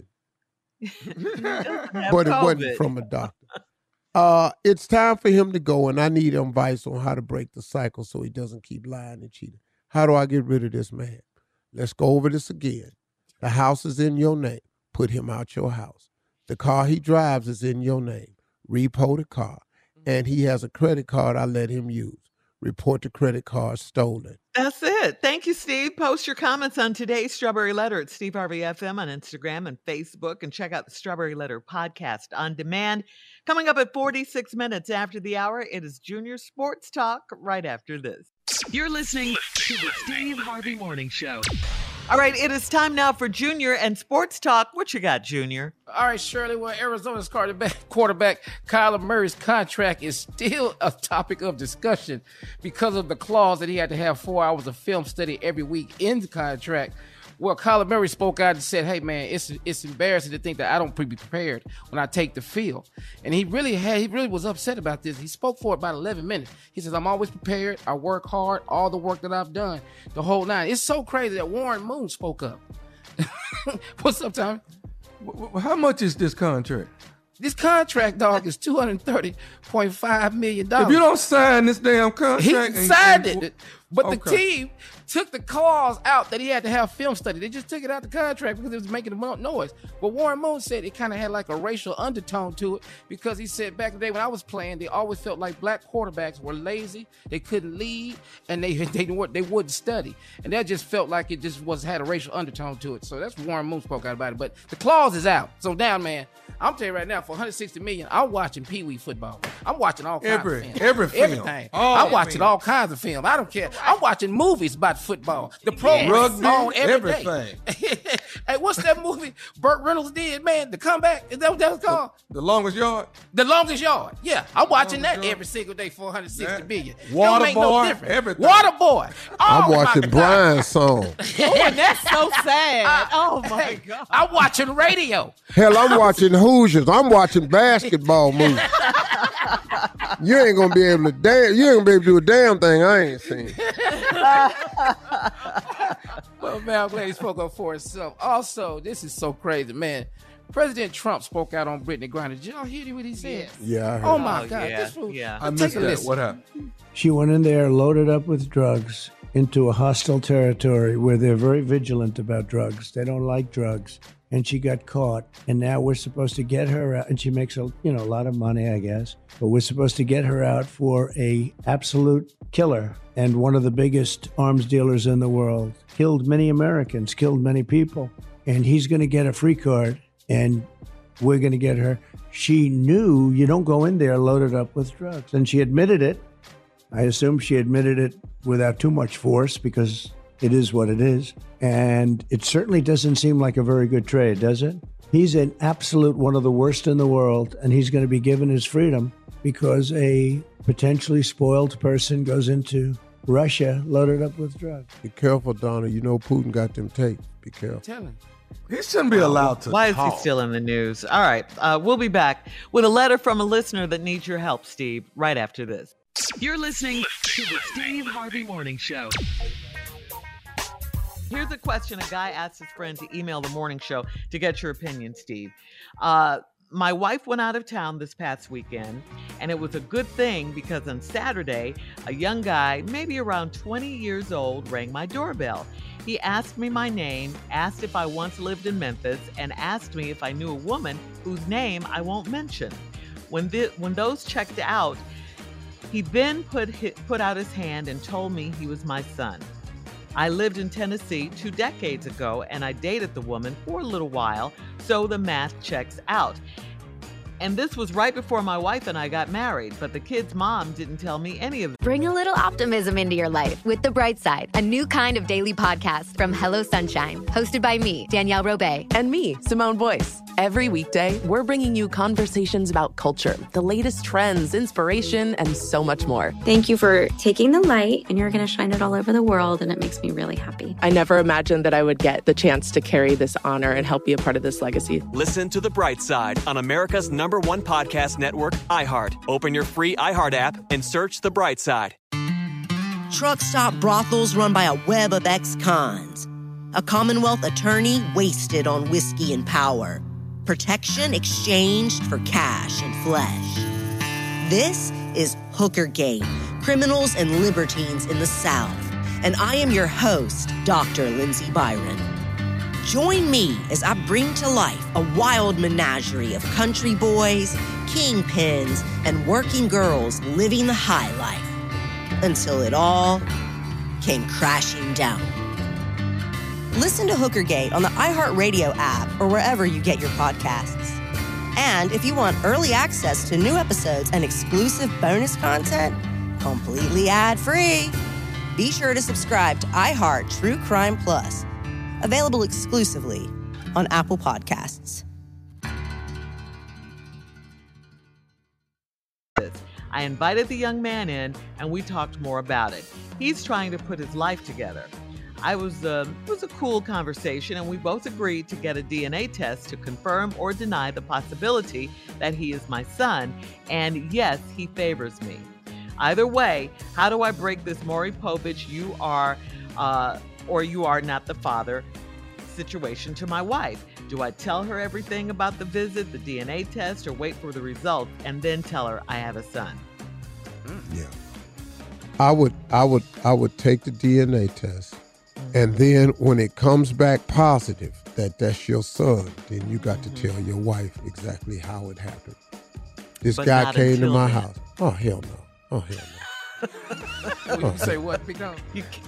But it wasn't from a doctor. It's time for him to go, and I need advice on how to break the cycle so he doesn't keep lying and cheating. How do I get rid of this man? Let's go over this again. The house is in your name. Put him out your house. The car he drives is in your name. Repo the car. And he has a credit card I let him use. report the credit card stolen. That's it. Thank you, Steve. Post your comments on today's Strawberry Letter at Steve Harvey FM on Instagram and Facebook, and check out the Strawberry Letter podcast on demand. Coming up at 46 minutes after the hour, it is Junior Sports Talk right after this. You're listening to the Steve Harvey Morning Show. All right, it is time now for Junior and Sports Talk. What you got, Junior? All right, Shirley, well, Arizona's quarterback Kyler Murray's contract is still a topic of discussion because of the clause that he had to have 4 hours of film study every week in the contract. Well, Kyler Murray spoke out and said, hey, man, it's embarrassing to think that I don't be prepared when I take the field. And he really was upset about this. He spoke for about 11 minutes. He says, I'm always prepared. I work hard, all the work that I've done, the whole nine. It's so crazy that Warren Moon spoke up. What's up, Tommy? How much is this contract? This contract, dog, is $230.5 million. If you don't sign this damn contract... He signed it. But the team took the clause out that he had to have film study. They just took it out the contract because it was making a noise. But Warren Moon said it kind of had like a racial undertone to it because he said back in the day when I was playing, they always felt like black quarterbacks were lazy, they couldn't lead, and they wouldn't study. And that just felt like it just had a racial undertone to it. So that's Warren Moon spoke out about it. But the clause is out. So now, man, I'm telling you right now, for $160 million, I'm watching Pee Wee football. I'm watching all kinds of film. Everything. I'm watching all kinds of film. I don't care. I'm watching movies about football. The pro rugby on everything. Hey, what's that movie Burt Reynolds did, man? The Comeback? Is that what that was called? The Longest Yard? The Longest Yard. Yeah, I'm watching that every single day for $160 million. Waterboy, everything. Waterboy. I'm watching Brian's song. Oh, that's so sad. Oh, my God. I'm watching radio. Hell, I'm watching Hoosiers. I'm watching basketball movies. You ain't gonna be able to You ain't gonna be able to do a damn thing I ain't seen. Well, man, I'm glad he spoke up for himself. Also, this is so crazy, man. President Trump spoke out on Brittany Griner. Did y'all hear what he said? Yeah, I heard. Oh my God, this fool. I missed that. What happened? She went in there loaded up with drugs into a hostile territory where they're very vigilant about drugs. They don't like drugs. And she got caught, and now we're supposed to get her out, and she makes a lot of money, I guess. But we're supposed to get her out for a absolute killer and one of the biggest arms dealers in the world. Killed many Americans, killed many people, and he's going to get a free card, and we're going to get her. She knew you don't go in there loaded up with drugs, and she admitted it. I assume she admitted it without too much force because it is what it is. And it certainly doesn't seem like a very good trade, does it? He's an absolute one of the worst in the world, and he's going to be given his freedom because a potentially spoiled person goes into Russia loaded up with drugs. Be careful, Donna. You know Putin got them tapes. Be careful. Tell him. He shouldn't be allowed to Why talk. is he still in the news? All right, we'll be back with a letter from a listener that needs your help, Steve, right after this. You're listening to the Steve Harvey Morning Show. Here's a question a guy asked his friend to email the morning show to get your opinion, Steve. My wife went out of town this past weekend, and it was a good thing because on Saturday, a young guy, maybe around 20 years old, rang my doorbell. He asked me my name, asked if I once lived in Memphis, and asked me if I knew a woman whose name I won't mention. When those checked out, he then put out his hand and told me he was my son. I lived in Tennessee 2 decades ago, and I dated the woman for a little while, so the math checks out. And this was right before my wife and I got married, but the kid's mom didn't tell me any of it. Bring a little optimism into your life with The Bright Side, a new kind of daily podcast from Hello Sunshine, hosted by me, Danielle Robay. And me, Simone Boyce. Every weekday, we're bringing you conversations about culture, the latest trends, inspiration, and so much more. Thank you for taking the light, and you're going to shine it all over the world, and it makes me really happy. I never imagined that I would get the chance to carry this honor and help be a part of this legacy. Listen to The Bright Side on America's #1 podcast network, iHeart. Open your free iHeart app and search The Bright Side. Truck stop brothels run by a web of ex-cons. A Commonwealth attorney wasted on whiskey and power. Protection exchanged for cash and flesh. This is Hooker Gate, Criminals and Libertines in the South. And I am your host, Dr. Lindsay Byron. Join me as I bring to life a wild menagerie of country boys, kingpins, and working girls living the high life. until it all came crashing down. Listen to Hookergate on the iHeartRadio app or wherever you get your podcasts. And if you want early access to new episodes and exclusive bonus content, completely ad-free, be sure to subscribe to iHeart True Crime Plus, available exclusively on Apple Podcasts. I invited the young man in, and we talked more about it. He's trying to put his life together. It was a cool conversation, and we both agreed to get a DNA test to confirm or deny the possibility that he is my son, and yes, he favors me. Either way, how do I break this Maury Povich, you are or you are not the father situation to my wife? Do I tell her everything about the visit, the DNA test, or wait for the results and then tell her I have a son? Yeah. I would take the DNA test, and then when it comes back positive that that's your son, then you got to tell your wife exactly how it happened. This guy came to my house. Oh, hell no. Oh, hell no. Say what, Big Dog?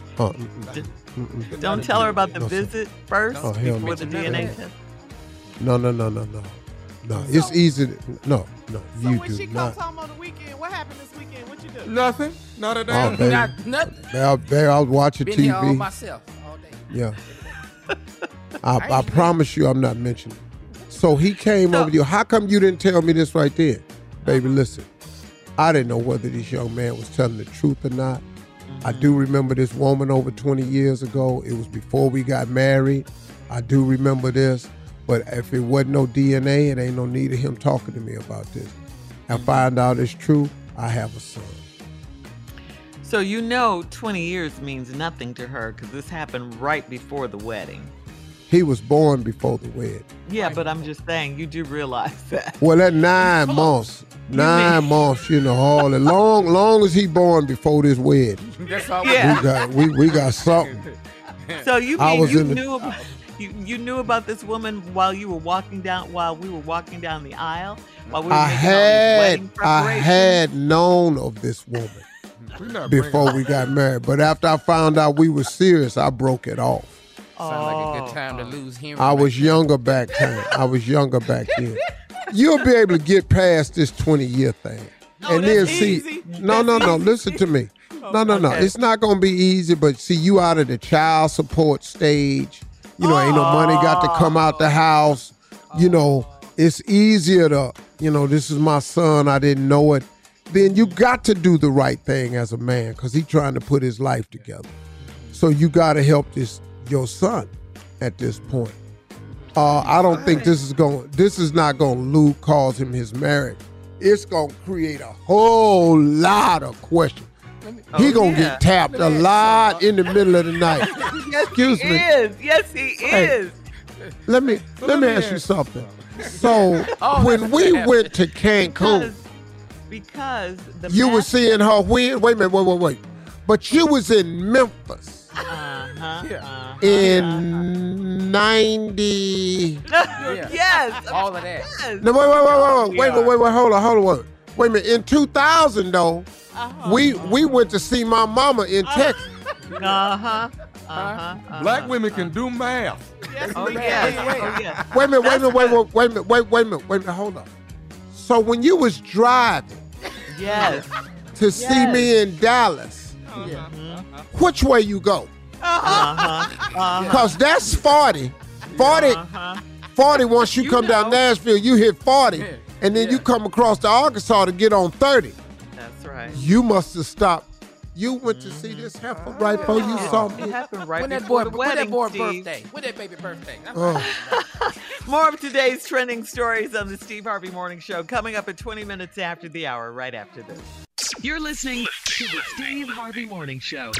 Don't tell her about the visit first before the no. DNA test? No. It's easy. No, So you when do she not. comes home on the weekend, what happened this weekend? What you do? Nothing. Not a Oh, damn baby. Nothing. I was watching Been TV. here all myself all day. Yeah. I promise you I'm not mentioning it. So he came over to you. How come you didn't tell me this right then? Baby, listen. I didn't know whether this young man was telling the truth or not. I do remember this woman over 20 years ago. It was before we got married. I do remember this. But if it wasn't no DNA, it ain't no need of him talking to me about this. I find out it's true, I have a son. So 20 years means nothing to her because this happened right before the wedding. He was born before the wedding. Yeah, but I'm just saying, you do realize that. Well, that 9 months, 9 months, all as long as he born before this wedding. That's all. Yeah. We got something. So you knew about this woman while we were walking down the aisle, while we were making all these wedding preparations? I had known of this woman before we got married, but after I found out we were serious, I broke it off. Sounds like a good time to lose hearing. I was younger back then. You'll be able to get past this 20-year thing. And then see, easy. no, listen to me. No. It's not going to be easy, but see, you out of the child support stage. Ain't no money got to come out the house. It's easier to, this is my son, I didn't know it. Then you got to do the right thing as a man because he's trying to put his life together. So you got to help your son at this point. I don't think this is not going to cause him his marriage. It's going to create a whole lot of questions. He going to get tapped a lot in the middle of the night. Excuse me. Yes, he is. Let me ask you something. So when we went to Cancun, because you were seeing her when? Wait a minute, wait. But you was in Memphis. In 90. Yes. All of that. Yes. No, wait, hold on. Wait a minute. In 2000 though, we went to see my mama in Texas. Black women can do math. Yes, Oh, we yes. can. Wait a minute, hold on. So when you was driving to see me in Dallas, which way you go? Because that's 40. 40 once you come down Nashville, you hit 40, and then you come across to Arkansas to get on 30. That's right. You must have stopped. You went to see this heifer right before you saw me. It happened right When that before boy, the wedding, when that boy Steve. birthday? When that baby birthday? More of today's trending stories on the Steve Harvey Morning Show coming up at 20 minutes after the hour, right after this. You're listening to the Steve Harvey Morning Show.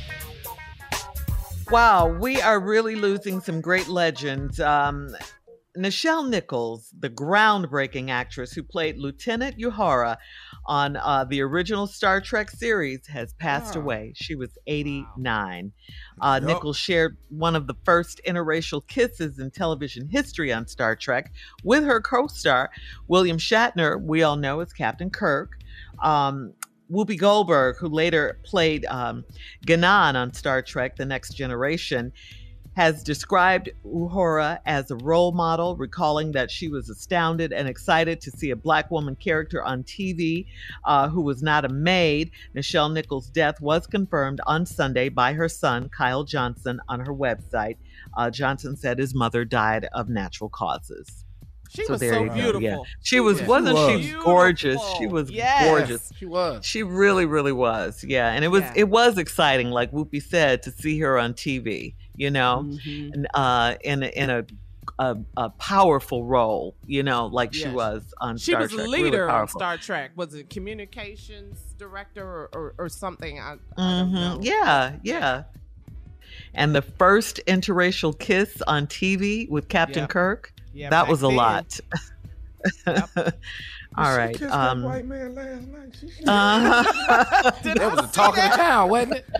Wow, we are really losing some great legends. Nichelle Nichols, the groundbreaking actress who played Lieutenant Uhura on the original Star Trek series, has passed away. She was 89. Nichols shared one of the first interracial kisses in television history on Star Trek with her co-star, William Shatner, we all know as Captain Kirk. Whoopi Goldberg, who later played Guinan on Star Trek: The Next Generation, has described Uhura as a role model, recalling that she was astounded and excited to see a Black woman character on TV who was not a maid. Nichelle Nichols' death was confirmed on Sunday by her son, Kyle Johnson, on her website. Johnson said his mother died of natural causes. She was so beautiful. Yeah. She was gorgeous. She was gorgeous. She was. She really, really was. Yeah. And it was exciting, like Whoopi said, to see her on TV, in a powerful role, like she was on Star Trek. She was a leader on Star Trek. Was it communications director or something? I don't know. Yeah. And the first interracial kiss on TV with Captain Kirk. Yeah, that was a lot. Yep. All right. She kissed that white man last night. That was the talk of the town, wasn't it?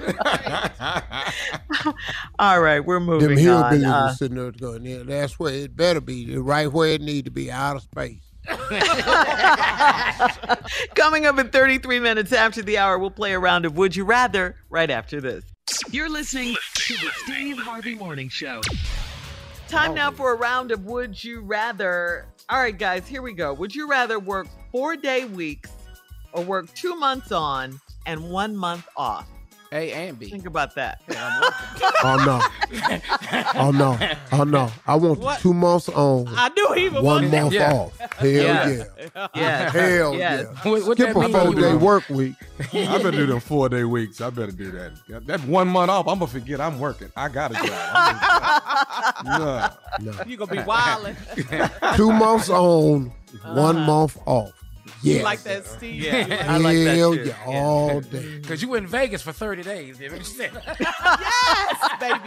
All right, we're moving Them hillbillies are sitting there going, yeah, that's where it better be. Right where it need to be, out of space. Coming up in 33 minutes after the hour, we'll play a round of Would You Rather right after this. You're listening to the Steve Harvey Morning Show. Time now for a round of Would You Rather. All right, guys, here we go. Would you rather work 4-day weeks or work 2 months on and 1 month off? A and B. Think about that. Oh, no. I want 2 months on. I knew he was 1 month off. Hell yeah. Hell yeah. Skip a 4-day work week. I better do them 4-day weeks. I better do that. That 1 month off, I'm going to forget I'm working. I got a job. No. You're going to be wilding. 2 months on, 1 month off. Yeah. You like that, Steve? Yeah. I like that too. Yeah, all day. Because you were in Vegas for 30 days. Yes, baby,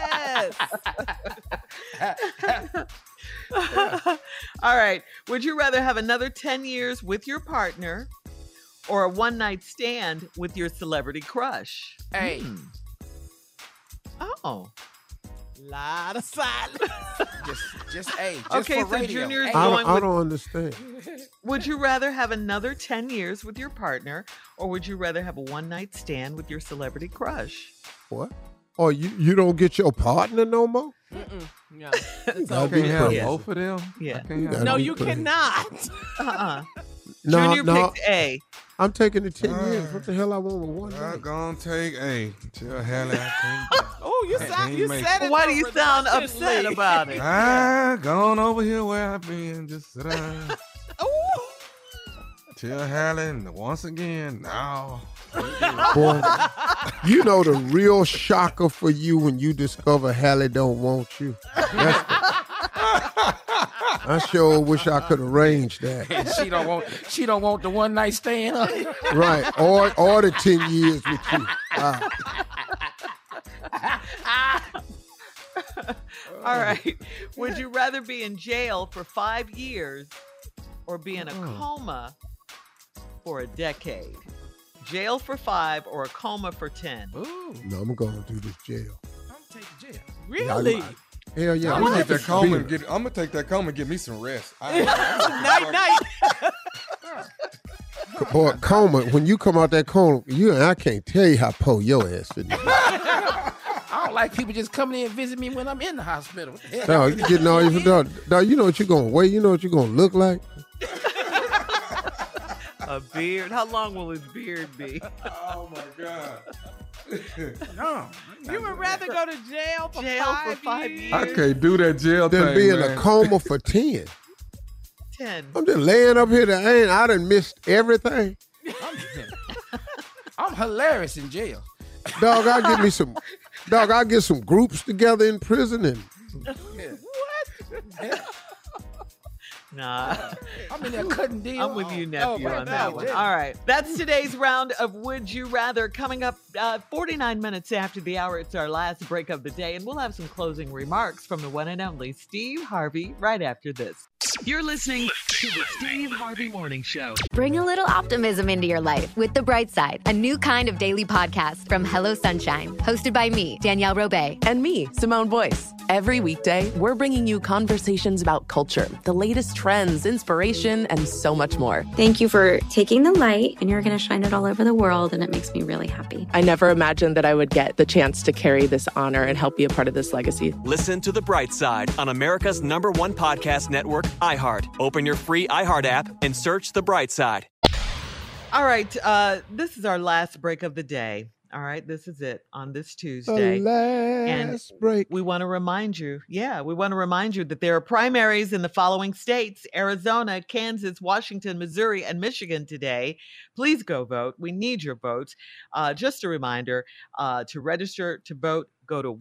yes. All right. Would you rather have another 10 years with your partner or a one-night stand with your celebrity crush? Hey. Oh. Lot of silence. Just A. Okay, for so radio. Junior's I going with... don't understand. Would you rather have another 10 years with your partner or would you rather have a one-night stand with your celebrity crush? What? Oh, you don't get your partner no more? No. I can't have both of them? Yeah. No, you cannot. Junior picked A. I'm taking the 10 years. What the hell I want with one night? I'm going to take A. Till hell I can't. Oh, you said it. Why do you sound upset about it? I gone over here where I've been. Just sit down. Till Helen once again. Now. Boy, you know the real shocker for you when you discover Hallie don't want you. I sure wish I could arrange that. She don't want the one night stand. Right, or the 10 years with you. All right. Would you rather be in jail for 5 years or be in a coma for a decade? Jail for 5 or a coma for 10? Ooh. No, I'm going to do this jail. I'm taking jail. Really? Hell yeah. I'm gonna take that coma and I'm gonna take that coma and get me some rest. Night. Boy, coma. When you come out that coma, I can't tell you how poor your ass is. I don't like people just coming in and visit me when I'm in the hospital. No, you getting all your dog. You know what you're gonna weigh. You know what you're gonna look like. A beard. How long will his beard be? Oh my God. No. You would rather go to jail for 5 years? I can't do that jail thing, Than be in a coma for 10. 10. I'm just laying up here. I done missed everything. I'm hilarious in jail. Dog, I'll get some groups together in prison and. What? Nah. I'm in there cutting deals. I'm with you, nephew, on that one. All right. That's today's round of Would You Rather. Coming up 49 minutes after the hour, it's our last break of the day, and we'll have some closing remarks from the one and only Steve Harvey right after this. You're listening to the Steve Harvey Morning Show. Bring a little optimism into your life with The Bright Side, a new kind of daily podcast from Hello Sunshine, hosted by me, Danielle Robay. And me, Simone Boyce. Every weekday, we're bringing you conversations about culture, the latest trends, inspiration, and so much more. Thank you for taking the light, and you're going to shine it all over the world, and it makes me really happy. I never imagined that I would get the chance to carry this honor and help be a part of this legacy. Listen to The Bright Side on America's #1 podcast network, iHeart. Open your free iHeart app and search The Bright Side. All right, this is our last break of the day. All right, this is it on this Tuesday. The last break. We want to remind you, that there are primaries in the following states: Arizona, Kansas, Washington, Missouri, and Michigan today. Please go vote. We need your votes. Just a reminder, to register to vote, go to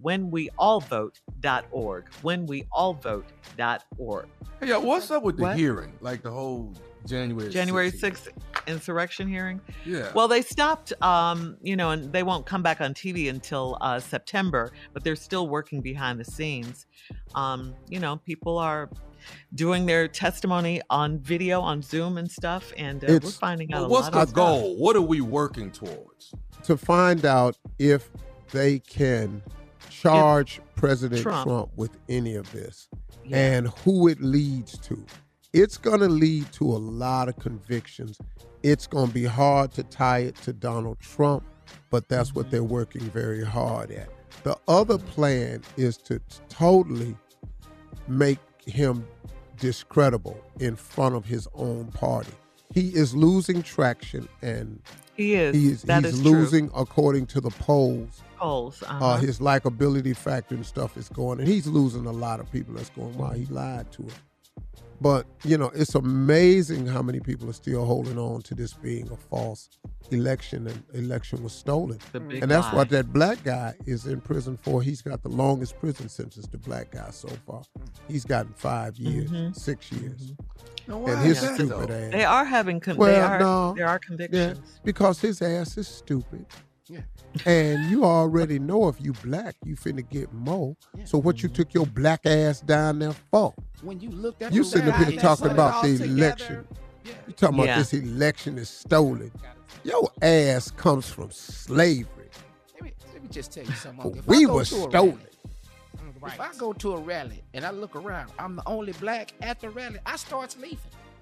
whenweallvote.org. Whenweallvote.org. Hey, yo, what's up with the hearing? Like the whole January 6th insurrection hearing? Yeah. Well, they stopped, and they won't come back on TV until September, but they're still working behind the scenes. People are doing their testimony on video, on Zoom and stuff, and we're finding out a lot of stuff. What's the goal? What are we working towards? To find out if they can charge President Trump with any of this and who it leads to. It's going to lead to a lot of convictions. It's going to be hard to tie it to Donald Trump, but that's what they're working very hard at. The other plan is to totally make him discreditable in front of his own party. He is losing traction, and he's losing true. According to the polls. His likability factor and stuff is going, and he's losing a lot of people that's going, wow, he lied to him. But, it's amazing how many people are still holding on to this being a false election, and election was stolen. And that's what that black guy is in prison for. He's got the longest prison sentence, the black guy, so far. He's gotten 5 years, 6 years. And his stupid ass. They are having there are convictions. Yeah, because his ass is stupid. Yeah. And you already know if you black, you finna get more. Yeah. So what you took your black ass down there for? When you looked at you sitting up here talking about the election. Yeah. You talking about this election is stolen. Your ass comes from slavery. Let me just tell you something. We were stolen. If I go to a rally and I look around, I'm the only black at the rally, I start leaving.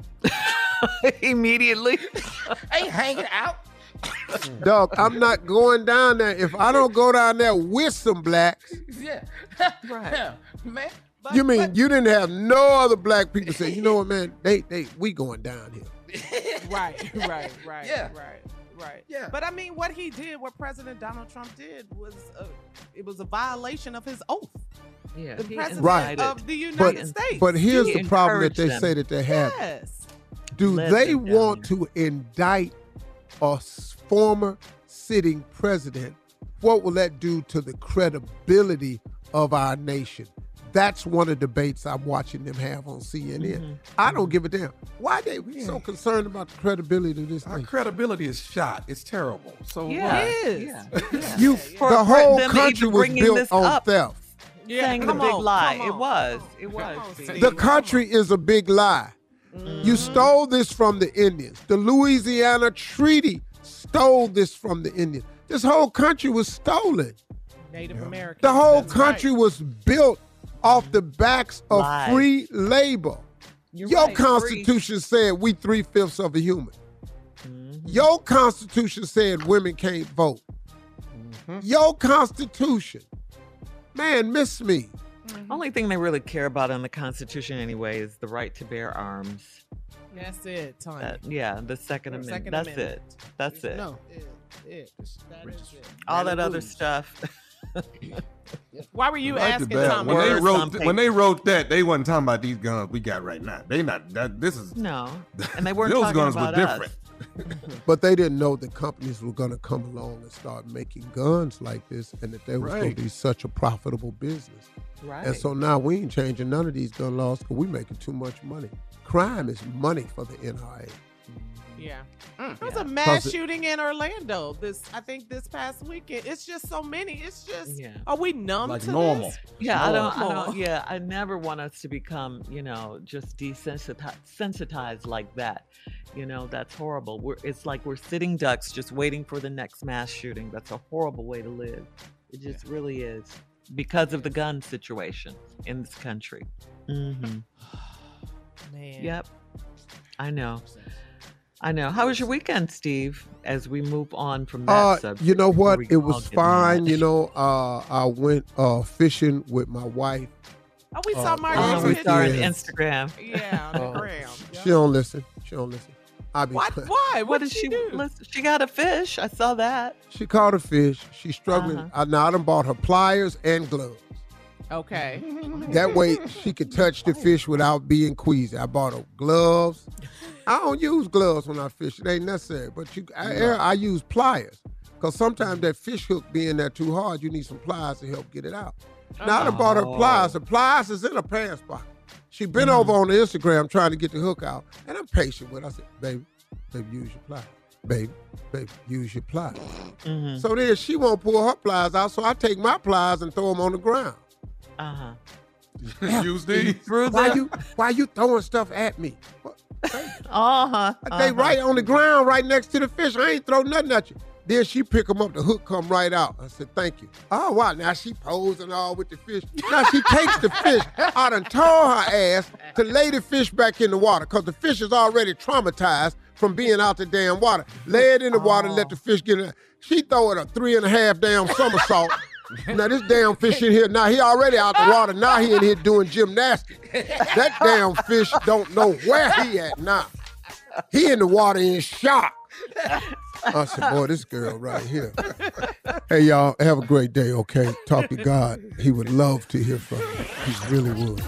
Immediately. Ain't hanging out. Dog, I'm not going down there if I don't go down there with some blacks. Yeah. Right. Yeah, man. You you didn't have no other black people say, you know what, man, we going down here. Right. Yeah. Right. Yeah. But I mean, what he did, what President Donald Trump did was a violation of his oath. Yeah. The president of the United States. But here's the problem that they say that they have. Yes. Do they want to indict a former sitting president? What will that do to the credibility of our nation? That's one of the debates I'm watching them have on CNN. I don't give a damn. Why are they so concerned about the credibility of this Our nation? credibility is shot. It's terrible. So it is. Yeah. The whole country was built on theft. Yeah, saying the big lie. It was. The country is a big lie. You stole this from the Indians. The Louisiana Treaty stole this from the Indians. This whole country was stolen. Native Americans. The whole country was built off the backs of free labor. Your Constitution said we 3/5 of a human. Your Constitution said women can't vote. Your Constitution. Man, miss me. Only thing they really care about in the Constitution anyway is the right to bear arms. That's it, Tony. The Second Amendment. That's it. No, that is it. All that other stuff. Why were you asking Tommy? When they wrote that, they wasn't talking about these guns we got right now. They not that. This is no, and they weren't those talking guns about were different. But they didn't know that companies were going to come along and start making guns like this, and that they was going to be such a profitable business. Right. And so now we ain't changing none of these gun laws because we making too much money. Crime is money for the NRA. Yeah. There was a mass shooting in Orlando this past weekend. It's just so many. It's just, are we numb to normal? This? Yeah, I don't. I never want us to become, just desensitized like that. That's horrible. It's like we're sitting ducks just waiting for the next mass shooting. That's a horrible way to live. It just really is, because of the gun situation in this country. Mm-hmm. Man. Yep. I know. How was your weekend, Steve? As we move on from that subject. You know what? It was fine. I went fishing with my wife. Oh, we saw Margaret. We saw it on Instagram. Yeah, on the gram. She don't listen. Why? What did she do? She got a fish. I saw that. She caught a fish. She's struggling. Now I done bought her pliers and gloves. Okay. That way she could touch the fish without being queasy. I bought her gloves. I don't use gloves when I fish. It ain't necessary. But I use pliers. Because sometimes that fish hook being there too hard, you need some pliers to help get it out. Now I done bought her pliers. The pliers is in her pants pocket. She been over on the Instagram trying to get the hook out. And I'm patient with her. I said, baby, use your pliers. Baby, use your pliers. Mm-hmm. So then she won't pull her pliers out, so I take my pliers and throw them on the ground. Use these? Why you throwing stuff at me? They right on the ground right next to the fish. I ain't throw nothing at you. Then she pick them up, the hook come right out. I said, thank you. Oh, wow, now she posing all with the fish. Now she takes the fish. I done told her ass to lay the fish back in the water because the fish is already traumatized from being out the damn water. Lay it in the water, let the fish get in. She throw it a 3.5 damn somersault. Now this damn fish in here, now he already out the water. Now he in here doing gymnastics. That damn fish don't know where he at now. He in the water in shock. I said, boy, this girl right here. Hey, y'all, have a great day, okay? Talk to God. He would love to hear from you. He really would.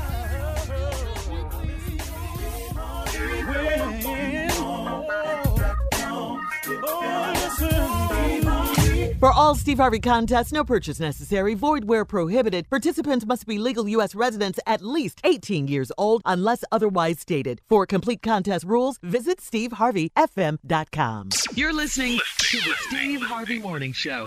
For all Steve Harvey contests, no purchase necessary, void where prohibited. Participants must be legal U.S. residents at least 18 years old unless otherwise stated. For complete contest rules, visit SteveHarveyFM.com. You're listening to the Steve Harvey Morning Show.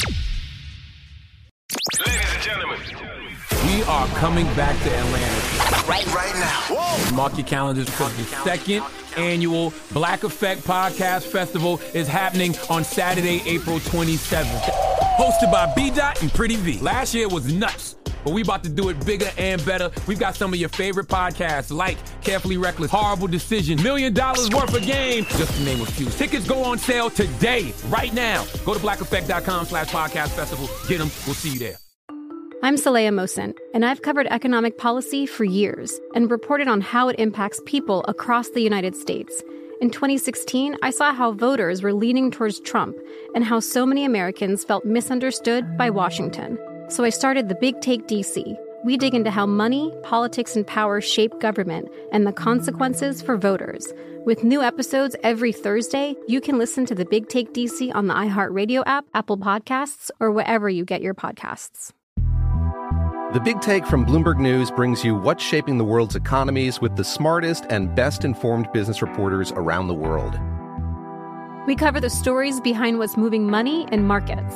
Ladies and gentlemen, we are coming back to Atlanta right now. Whoa. Mark your calendars because the second annual Black Effect Podcast Festival is happening on Saturday, April 27th. Hosted by B-Dot and Pretty V. Last year was nuts, but we about to do it bigger and better. We've got some of your favorite podcasts like Carefully Reckless, Horrible Decision, $1 Million Worth of Game, just to name a few. Tickets go on sale today, right now. Go to blackeffect.com/podcast festival. Get them. We'll see you there. I'm Saleha Mohsin, and I've covered economic policy for years and reported on how it impacts people across the United States. In 2016, I saw how voters were leaning towards Trump and how so many Americans felt misunderstood by Washington. So I started The Big Take DC. We dig into how money, politics, and power shape government and the consequences for voters. With new episodes every Thursday, you can listen to The Big Take DC on the iHeartRadio app, Apple Podcasts, or wherever you get your podcasts. The Big Take from Bloomberg News brings you what's shaping the world's economies with the smartest and best-informed business reporters around the world. We cover the stories behind what's moving money and markets.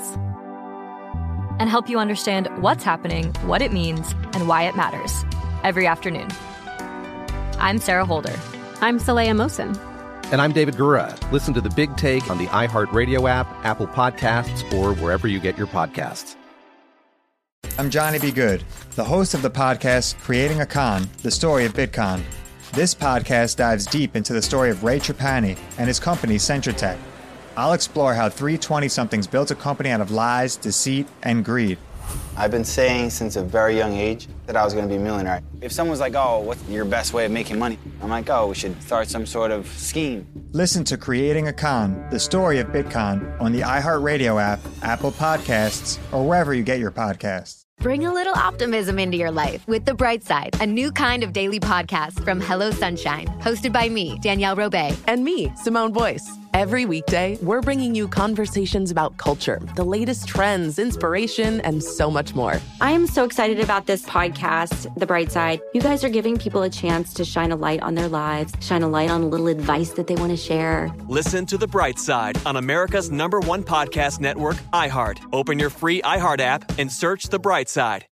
And help you understand what's happening, what it means, and why it matters. Every afternoon. I'm Sarah Holder. I'm Saleha Mohsin. And I'm David Gura. Listen to The Big Take on the iHeartRadio app, Apple Podcasts, or wherever you get your podcasts. I'm Johnny B. Good, the host of the podcast Creating a Con, the story of Bitcoin. This podcast dives deep into the story of Ray Trapani and his company, Centratech. I'll explore how three 20-somethings built a company out of lies, deceit, and greed. I've been saying since a very young age that I was going to be a millionaire. If someone's like, oh, what's your best way of making money? I'm like, oh, we should start some sort of scheme. Listen to Creating a Con, the story of Bitcoin, on the iHeartRadio app, Apple Podcasts, or wherever you get your podcasts. Bring a little optimism into your life with The Bright Side, a new kind of daily podcast from Hello Sunshine, hosted by me, Danielle Robay. And me, Simone Boyce. Every weekday, we're bringing you conversations about culture, the latest trends, inspiration, and so much more. I am so excited about this podcast, The Bright Side. You guys are giving people a chance to shine a light on their lives, shine a light on a little advice that they want to share. Listen to The Bright Side on America's #1 podcast network, iHeart. Open your free iHeart app and search The Bright Side.